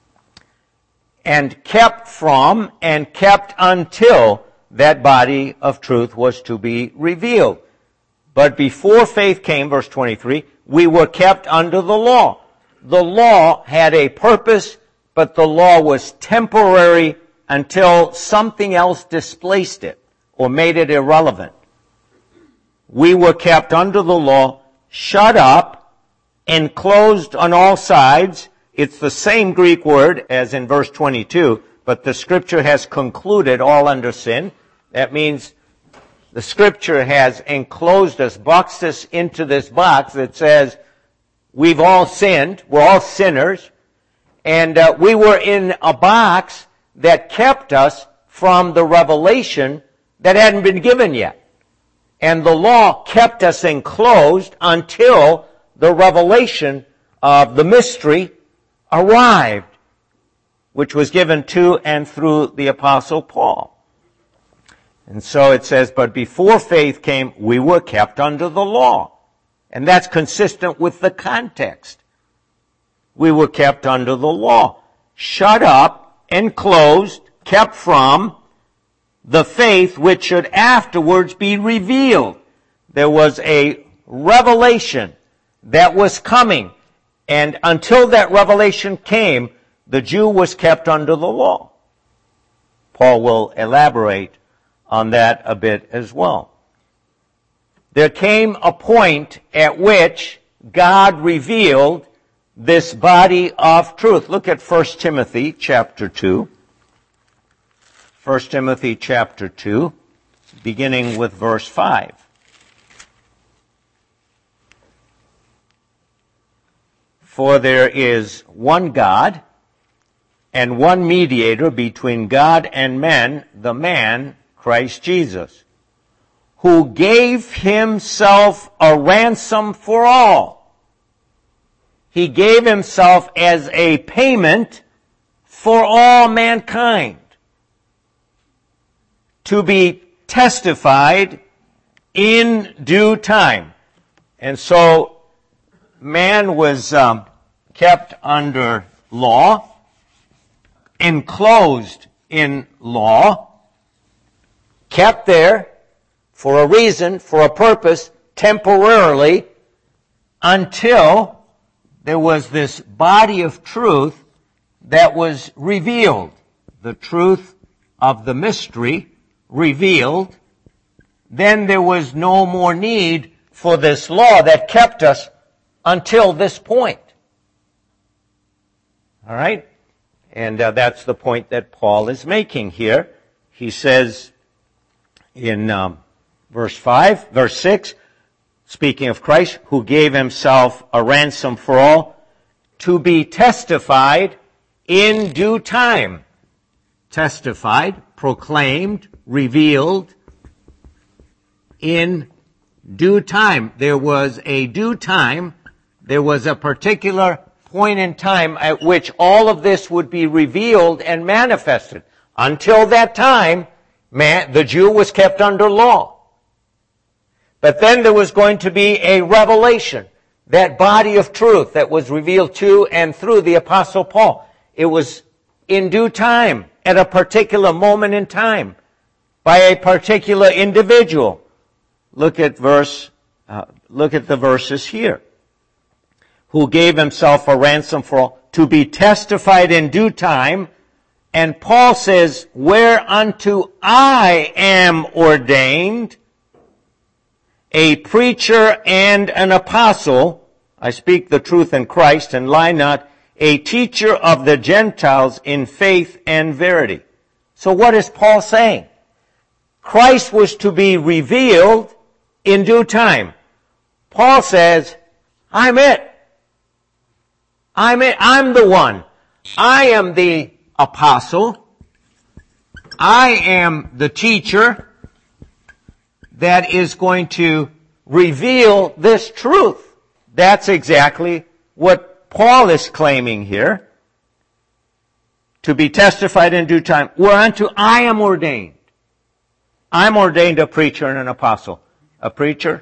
And kept from and kept until that body of truth was to be revealed. But before faith came, verse twenty-three, we were kept under the law. The law had a purpose, but the law was temporary until something else displaced it or made it irrelevant. We were kept under the law, shut up, enclosed on all sides. It's the same Greek word as in verse twenty-two, but the Scripture has concluded all under sin. That means the Scripture has enclosed us, boxed us into this box that says we've all sinned, we're all sinners, and uh, we were in a box that kept us from the revelation that hadn't been given yet. And the law kept us enclosed until the revelation of the mystery arrived, which was given to and through the Apostle Paul. And so it says, but before faith came, we were kept under the law. And that's consistent with the context. We were kept under the law, shut up, enclosed, kept from the faith which should afterwards be revealed. There was a revelation that was coming, And until that revelation came, the Jew was kept under the law. Paul will elaborate on that a bit as well. There came a point at which God revealed this body of truth. Look at First Timothy chapter two. First Timothy chapter two, beginning with verse five. For there is one God and one mediator between God and men, the man, Christ Jesus, who gave himself a ransom for all. He gave himself as a payment for all mankind, to be testified in due time. And so man was um, kept under law, enclosed in law, kept there for a reason, for a purpose, temporarily, until there was this body of truth that was revealed. The truth of the mystery revealed. Then there was no more need for this law that kept us until this point. All right? And uh, that's the point that Paul is making here. He says in um, verse five, verse six, speaking of Christ, who gave himself a ransom for all, to be testified in due time. Testified, proclaimed, revealed in due time. There was a due time. There was a particular point in time at which all of this would be revealed and manifested. Until that time, man, the Jew was kept under law. But then there was going to be a revelation, that body of truth that was revealed to and through the Apostle Paul. It was in due time, at a particular moment in time, by a particular individual. Look at verse, uh, look at the verses here. Who gave himself a ransom for all, to be testified in due time. And Paul says, whereunto I am ordained, a preacher and an apostle, I speak the truth in Christ and lie not, a teacher of the Gentiles in faith and verity. So what is Paul saying? Christ was to be revealed in due time. Paul says, I'm it. I'm it. I'm the one. I am the apostle. I am the teacher that is going to reveal this truth. That's exactly what Paul is claiming here. To be testified in due time. Whereunto I am ordained. I'm ordained a preacher and an apostle. A preacher?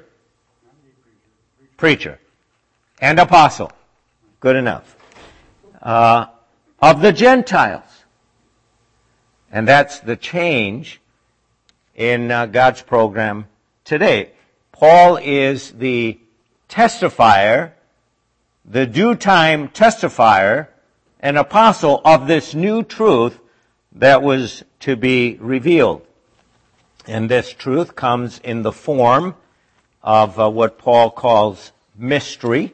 Preacher. And apostle. Good enough. Uh, of the Gentiles. And that's the change in uh, God's program today. Paul is the testifier, the due time testifier, an apostle of this new truth that was to be revealed. And this truth comes in the form of uh, what Paul calls mystery.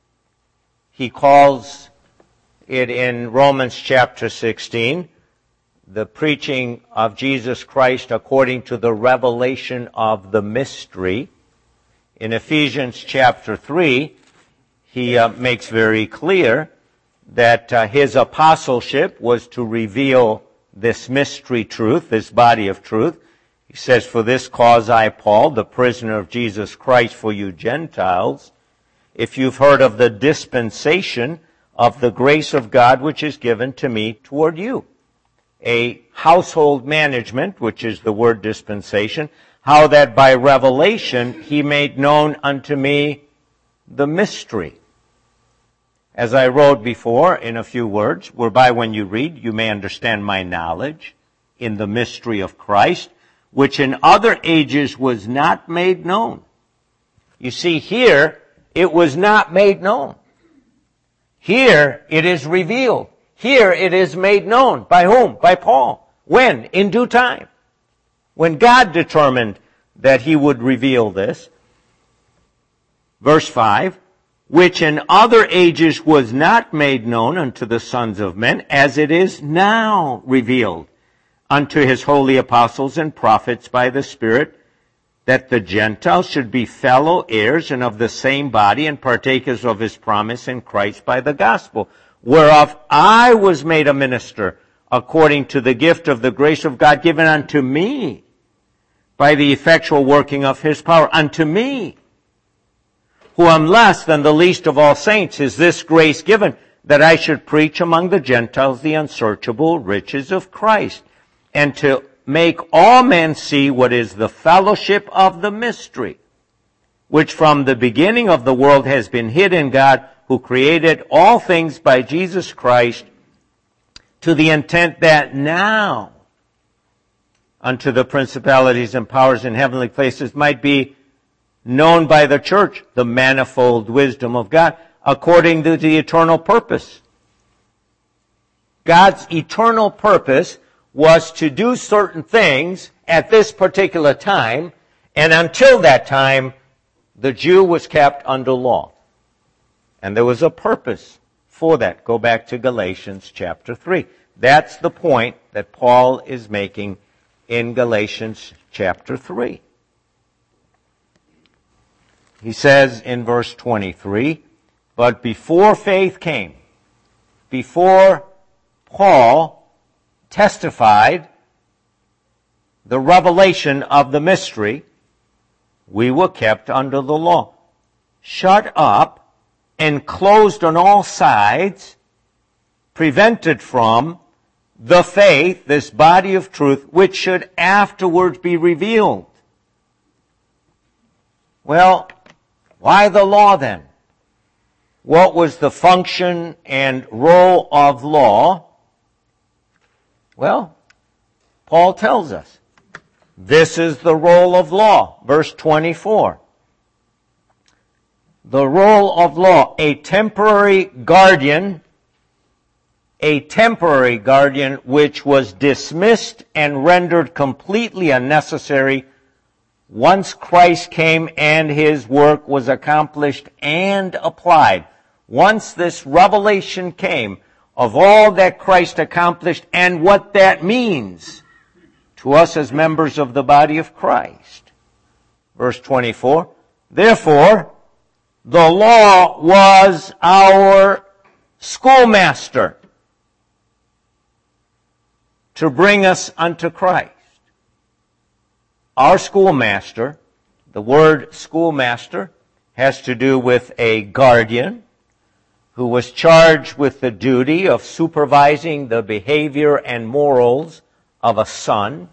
He calls it in Romans chapter sixteen, the preaching of Jesus Christ according to the revelation of the mystery. In Ephesians chapter three, he uh, makes very clear that uh, his apostleship was to reveal this mystery truth, this body of truth. He says, for this cause I, Paul, the prisoner of Jesus Christ for you Gentiles, if you've heard of the dispensation of the grace of God which is given to me toward you. A household management, which is the word dispensation, how that by revelation he made known unto me the mystery. As I wrote before in a few words, whereby when you read you may understand my knowledge in the mystery of Christ, which in other ages was not made known. You see here, it was not made known. Here it is revealed. Here it is made known. By whom? By Paul. When? In due time. When God determined that he would reveal this. Verse five, which in other ages was not made known unto the sons of men, as it is now revealed unto his holy apostles and prophets by the Spirit, that the Gentiles should be fellow heirs and of the same body and partakers of his promise in Christ by the gospel, whereof I was made a minister according to the gift of the grace of God given unto me by the effectual working of his power. Unto me, who am less than the least of all saints, is this grace given, that I should preach among the Gentiles the unsearchable riches of Christ, and to make all men see what is the fellowship of the mystery, which from the beginning of the world has been hid in God, who created all things by Jesus Christ, to the intent that now unto the principalities and powers in heavenly places might be known by the church the manifold wisdom of God, according to the eternal purpose. God's eternal purpose was to do certain things at this particular time, and until that time, the Jew was kept under law. And there was a purpose for that. Go back to Galatians chapter three. That's the point that Paul is making in Galatians chapter three. He says in verse twenty-three, but before faith came, before Paul testified the revelation of the mystery, we were kept under the law, shut up, enclosed on all sides, prevented from the faith, this body of truth, which should afterwards be revealed. Well, why the law then? What was the function and role of law? Well, Paul tells us. This is the role of law. Verse twenty-four. The role of law, a temporary guardian, a temporary guardian which was dismissed and rendered completely unnecessary once Christ came and his work was accomplished and applied. Once this revelation came of all that Christ accomplished and what that means to us as members of the body of Christ. Verse twenty-four, therefore, the law was our schoolmaster to bring us unto Christ. Our schoolmaster, the word schoolmaster, has to do with a guardian who was charged with the duty of supervising the behavior and morals of a son,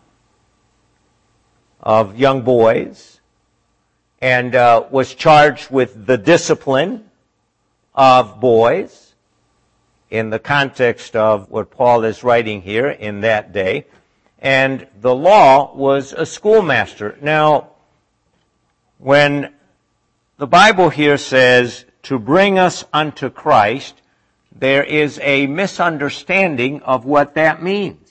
of young boys, and uh, was charged with the discipline of boys in the context of what Paul is writing here in that day. And the law was a schoolmaster. Now, when the Bible here says to bring us unto Christ, there is a misunderstanding of what that means.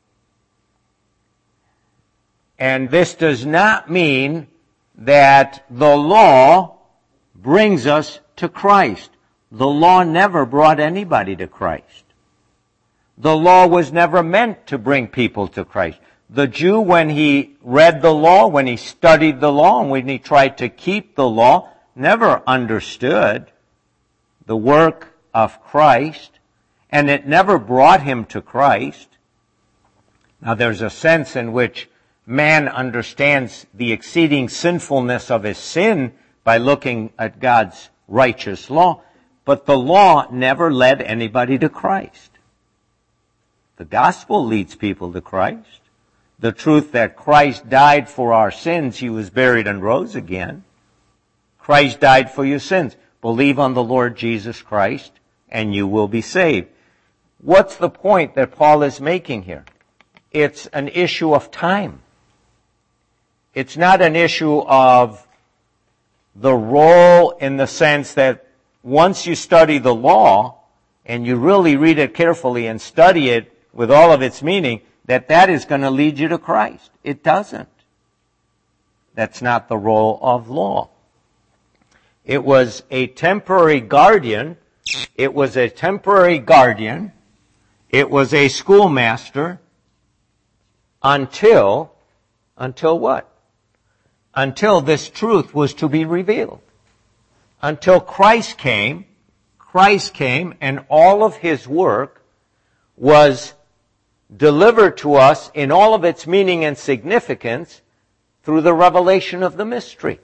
And this does not mean that the law brings us to Christ. The law never brought anybody to Christ. The law was never meant to bring people to Christ. The Jew, when he read the law, when he studied the law, and when he tried to keep the law, never understood the work of Christ, and it never brought him to Christ. Now, there's a sense in which man understands the exceeding sinfulness of his sin by looking at God's righteous law, but the law never led anybody to Christ. The gospel leads people to Christ. The truth that Christ died for our sins, he was buried and rose again. Christ died for your sins. Believe on the Lord Jesus Christ and you will be saved. What's the point that Paul is making here? It's an issue of time. It's not an issue of the role in the sense that once you study the law, and you really read it carefully and study it with all of its meaning, that that is going to lead you to Christ. It doesn't. That's not the role of law. It was a temporary guardian. It was a temporary guardian. It was a schoolmaster until, until what? Until this truth was to be revealed. Until Christ came, Christ came and all of his work was delivered to us in all of its meaning and significance through the revelation of the mystery.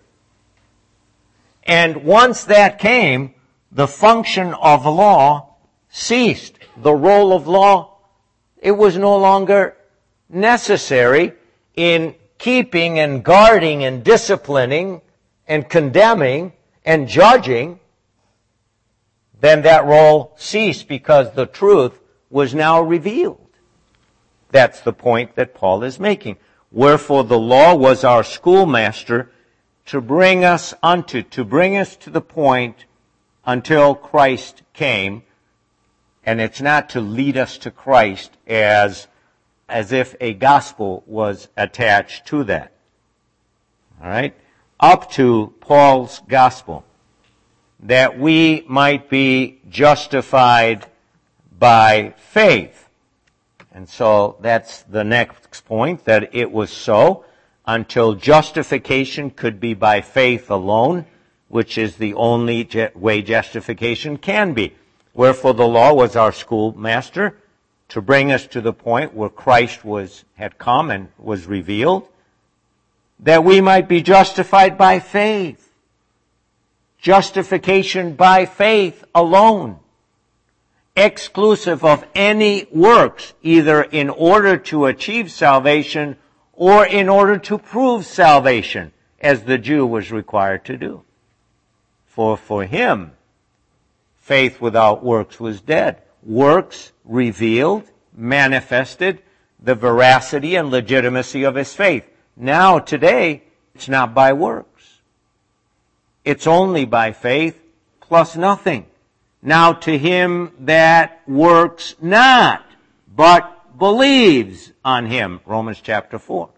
And once that came, the function of law ceased. The role of law, it was no longer necessary in keeping and guarding and disciplining and condemning and judging. Then that role ceased because the truth was now revealed. That's the point that Paul is making. Wherefore the law was our schoolmaster to bring us unto, to bring us to the point until Christ came. And it's not to lead us to Christ as, as if a gospel was attached to that. All right? Up to Paul's gospel. That we might be justified by faith. And so that's the next point, that it was so until justification could be by faith alone, which is the only way justification can be. Wherefore the law was our schoolmaster to bring us to the point where Christ was, had come and was revealed, that we might be justified by faith. Justification by faith alone. Exclusive of any works, either in order to achieve salvation or in order to prove salvation, as the Jew was required to do. For for him, faith without works was dead. Works revealed, manifested the veracity and legitimacy of his faith. Now, today, it's not by works. It's only by faith plus nothing. Now to him that works not, but believes on him. Romans chapter four.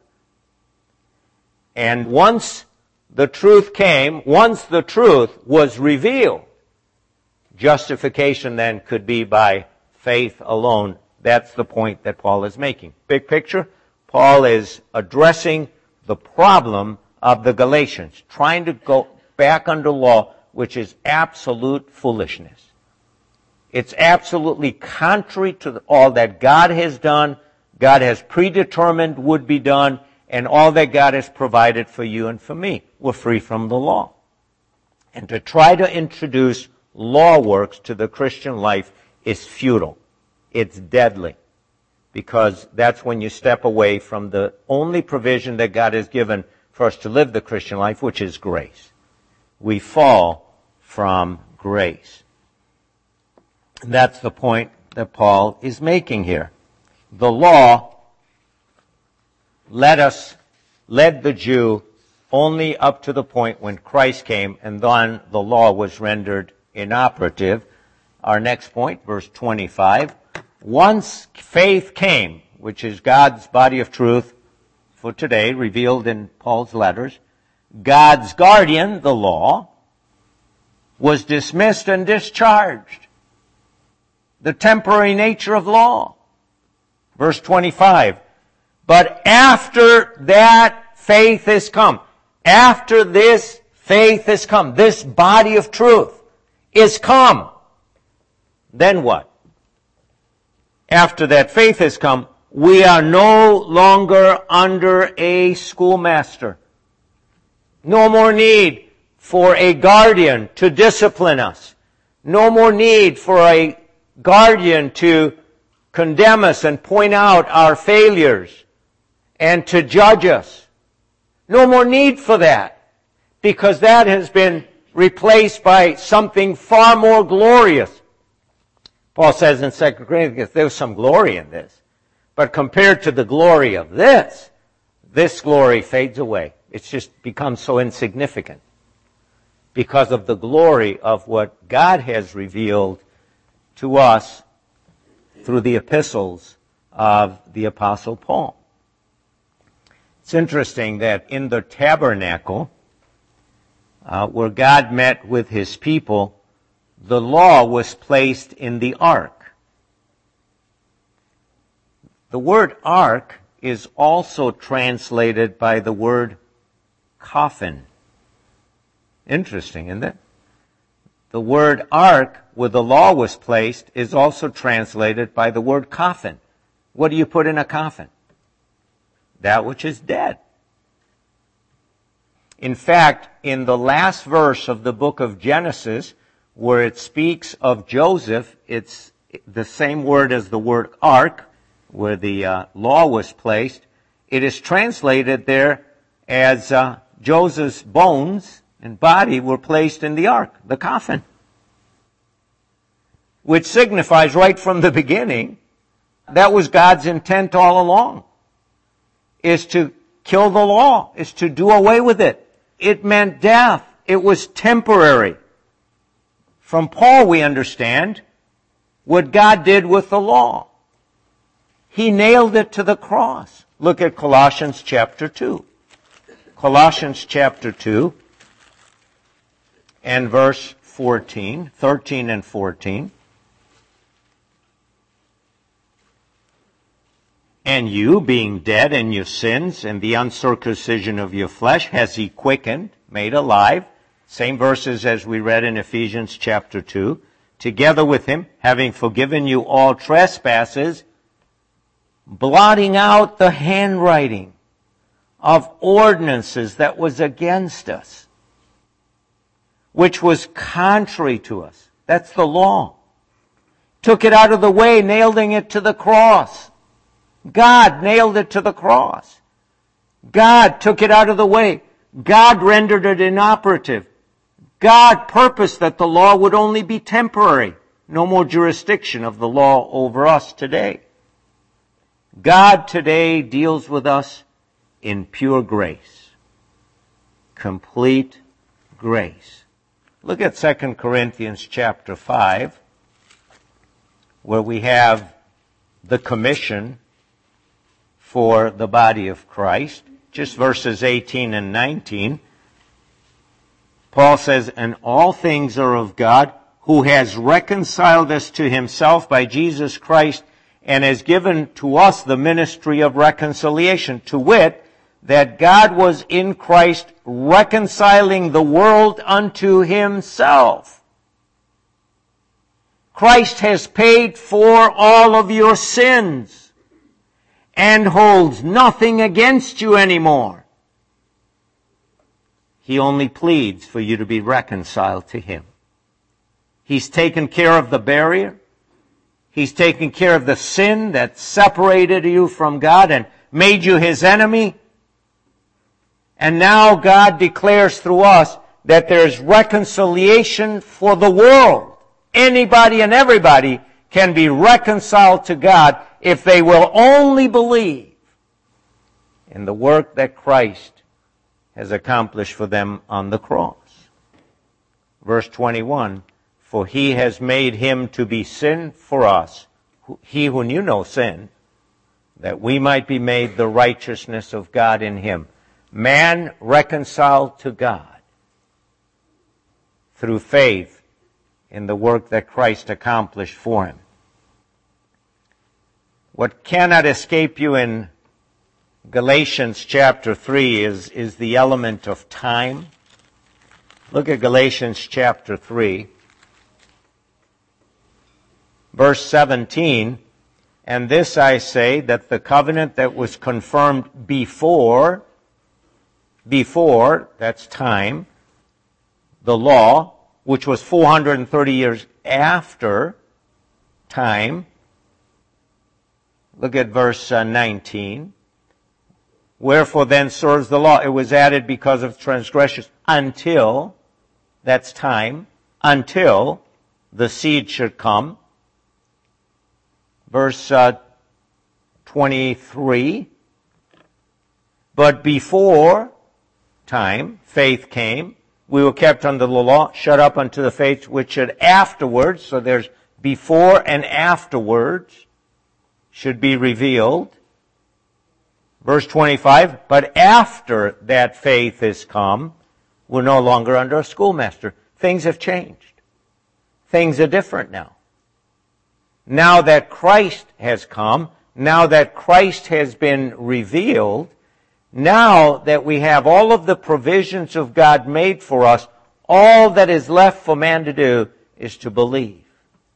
And once the truth came, once the truth was revealed, justification then could be by faith alone. That's the point that Paul is making. Big picture, Paul is addressing the problem of the Galatians, trying to go back under law, which is absolute foolishness. It's absolutely contrary to all that God has done, God has predetermined would be done, and all that God has provided for you and for me. We're free from the law. And to try to introduce law works to the Christian life is futile. It's deadly. Because that's when you step away from the only provision that God has given for us to live the Christian life, which is grace. We fall from grace. And that's the point that Paul is making here. The law led us, led the Jew only up to the point when Christ came, and then the law was rendered inoperative. Our next point, verse twenty-five. Once faith came, which is God's body of truth for today, revealed in Paul's letters, God's guardian, the law, was dismissed and discharged. The temporary nature of law. Verse twenty-five. But after that faith has come, after this faith has come, this body of truth is come, then what? After that faith has come, we are no longer under a schoolmaster. No more need for a guardian to discipline us. No more need for a guardian to condemn us and point out our failures and to judge us. No more need for that, because that has been replaced by something far more glorious. Paul says in Second Corinthians, there's some glory in this. But compared to the glory of this, this glory fades away. It's just become so insignificant because of the glory of what God has revealed to us through the epistles of the Apostle Paul. It's interesting that in the tabernacle, uh, where God met with his people, the law was placed in the ark. The word ark is also translated by the word coffin. Interesting, isn't it? The word ark, where the law was placed, is also translated by the word coffin. What do you put in a coffin? That which is dead. In fact, in the last verse of the book of Genesis, where it speaks of Joseph, it's the same word as the word ark, where the uh, law was placed. It is translated there as uh, Joseph's bones and body were placed in the ark, the coffin. Which signifies right from the beginning, that was God's intent all along, is to kill the law, is to do away with it. It meant death. It was temporary. From Paul we understand what God did with the law. He nailed it to the cross. Look at Colossians chapter two. Colossians chapter two and verse fourteen, thirteen and fourteen. And you, being dead in your sins and the uncircumcision of your flesh, has he quickened, made alive. Same verses as we read in Ephesians chapter two. Together with him, having forgiven you all trespasses, blotting out the handwriting of ordinances that was against us, which was contrary to us. That's the law. Took it out of the way, nailing it to the cross. God nailed it to the cross. God took it out of the way. God rendered it inoperative. God purposed that the law would only be temporary. No more jurisdiction of the law over us today. God today deals with us in pure grace. Complete grace. Look at Second Corinthians chapter five, where we have the commission for the body of Christ. Just verses eighteen and nineteen. Paul says, and all things are of God, who has reconciled us to himself by Jesus Christ, and has given to us the ministry of reconciliation, to wit, that God was in Christ reconciling the world unto himself. Christ has paid for all of your sins and holds nothing against you anymore. He only pleads for you to be reconciled to him. He's taken care of the barrier. He's taken care of the sin that separated you from God and made you his enemy. And now God declares through us that there's reconciliation for the world. Anybody and everybody can be reconciled to God if they will only believe in the work that Christ has accomplished for them on the cross. Verse twenty-one, for he has made him to be sin for us, he who knew no sin, that we might be made the righteousness of God in him. Man reconciled to God through faith in the work that Christ accomplished for him. What cannot escape you in Galatians chapter three is, is the element of time. Look at Galatians chapter three, verse seventeen. And this I say, that the covenant that was confirmed before, before, that's time, the law, which was four hundred thirty years after time. Look at verse uh, nineteen. Wherefore then serves the law? It was added because of transgressions until, that's time, until the seed should come. Verse uh, twenty-three. But before time, faith came. We were kept under the law, shut up unto the faith which should afterwards. So there's before and afterwards should be revealed. Verse twenty-five, but after that faith is come, we're no longer under a schoolmaster. Things have changed. Things are different now. Now that Christ has come, now that Christ has been revealed, now that we have all of the provisions of God made for us, all that is left for man to do is to believe.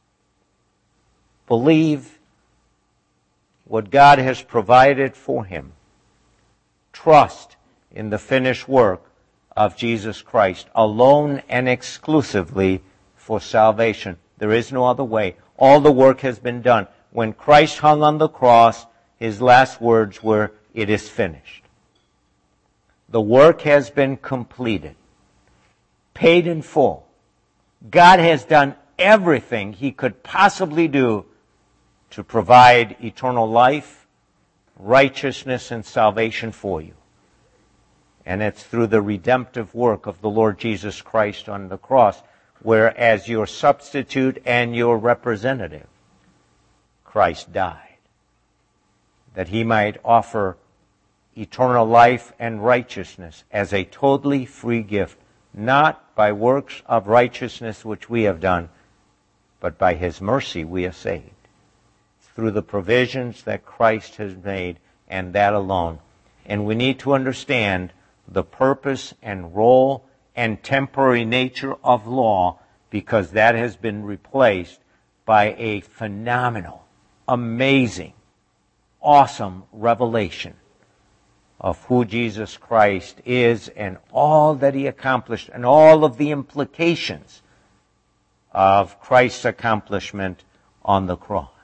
Believe what God has provided for him. Trust in the finished work of Jesus Christ, alone and exclusively for salvation. There is no other way. All the work has been done. When Christ hung on the cross, his last words were, "It is finished." The work has been completed, paid in full. God has done everything he could possibly do to provide eternal life, righteousness, and salvation for you. And it's through the redemptive work of the Lord Jesus Christ on the cross, where as your substitute and your representative, Christ died, that he might offer eternal life and righteousness as a totally free gift, not by works of righteousness which we have done, but by his mercy we are saved. Through the provisions that Christ has made, and that alone. And we need to understand the purpose and role and temporary nature of law, because that has been replaced by a phenomenal, amazing, awesome revelation of who Jesus Christ is and all that he accomplished and all of the implications of Christ's accomplishment on the cross.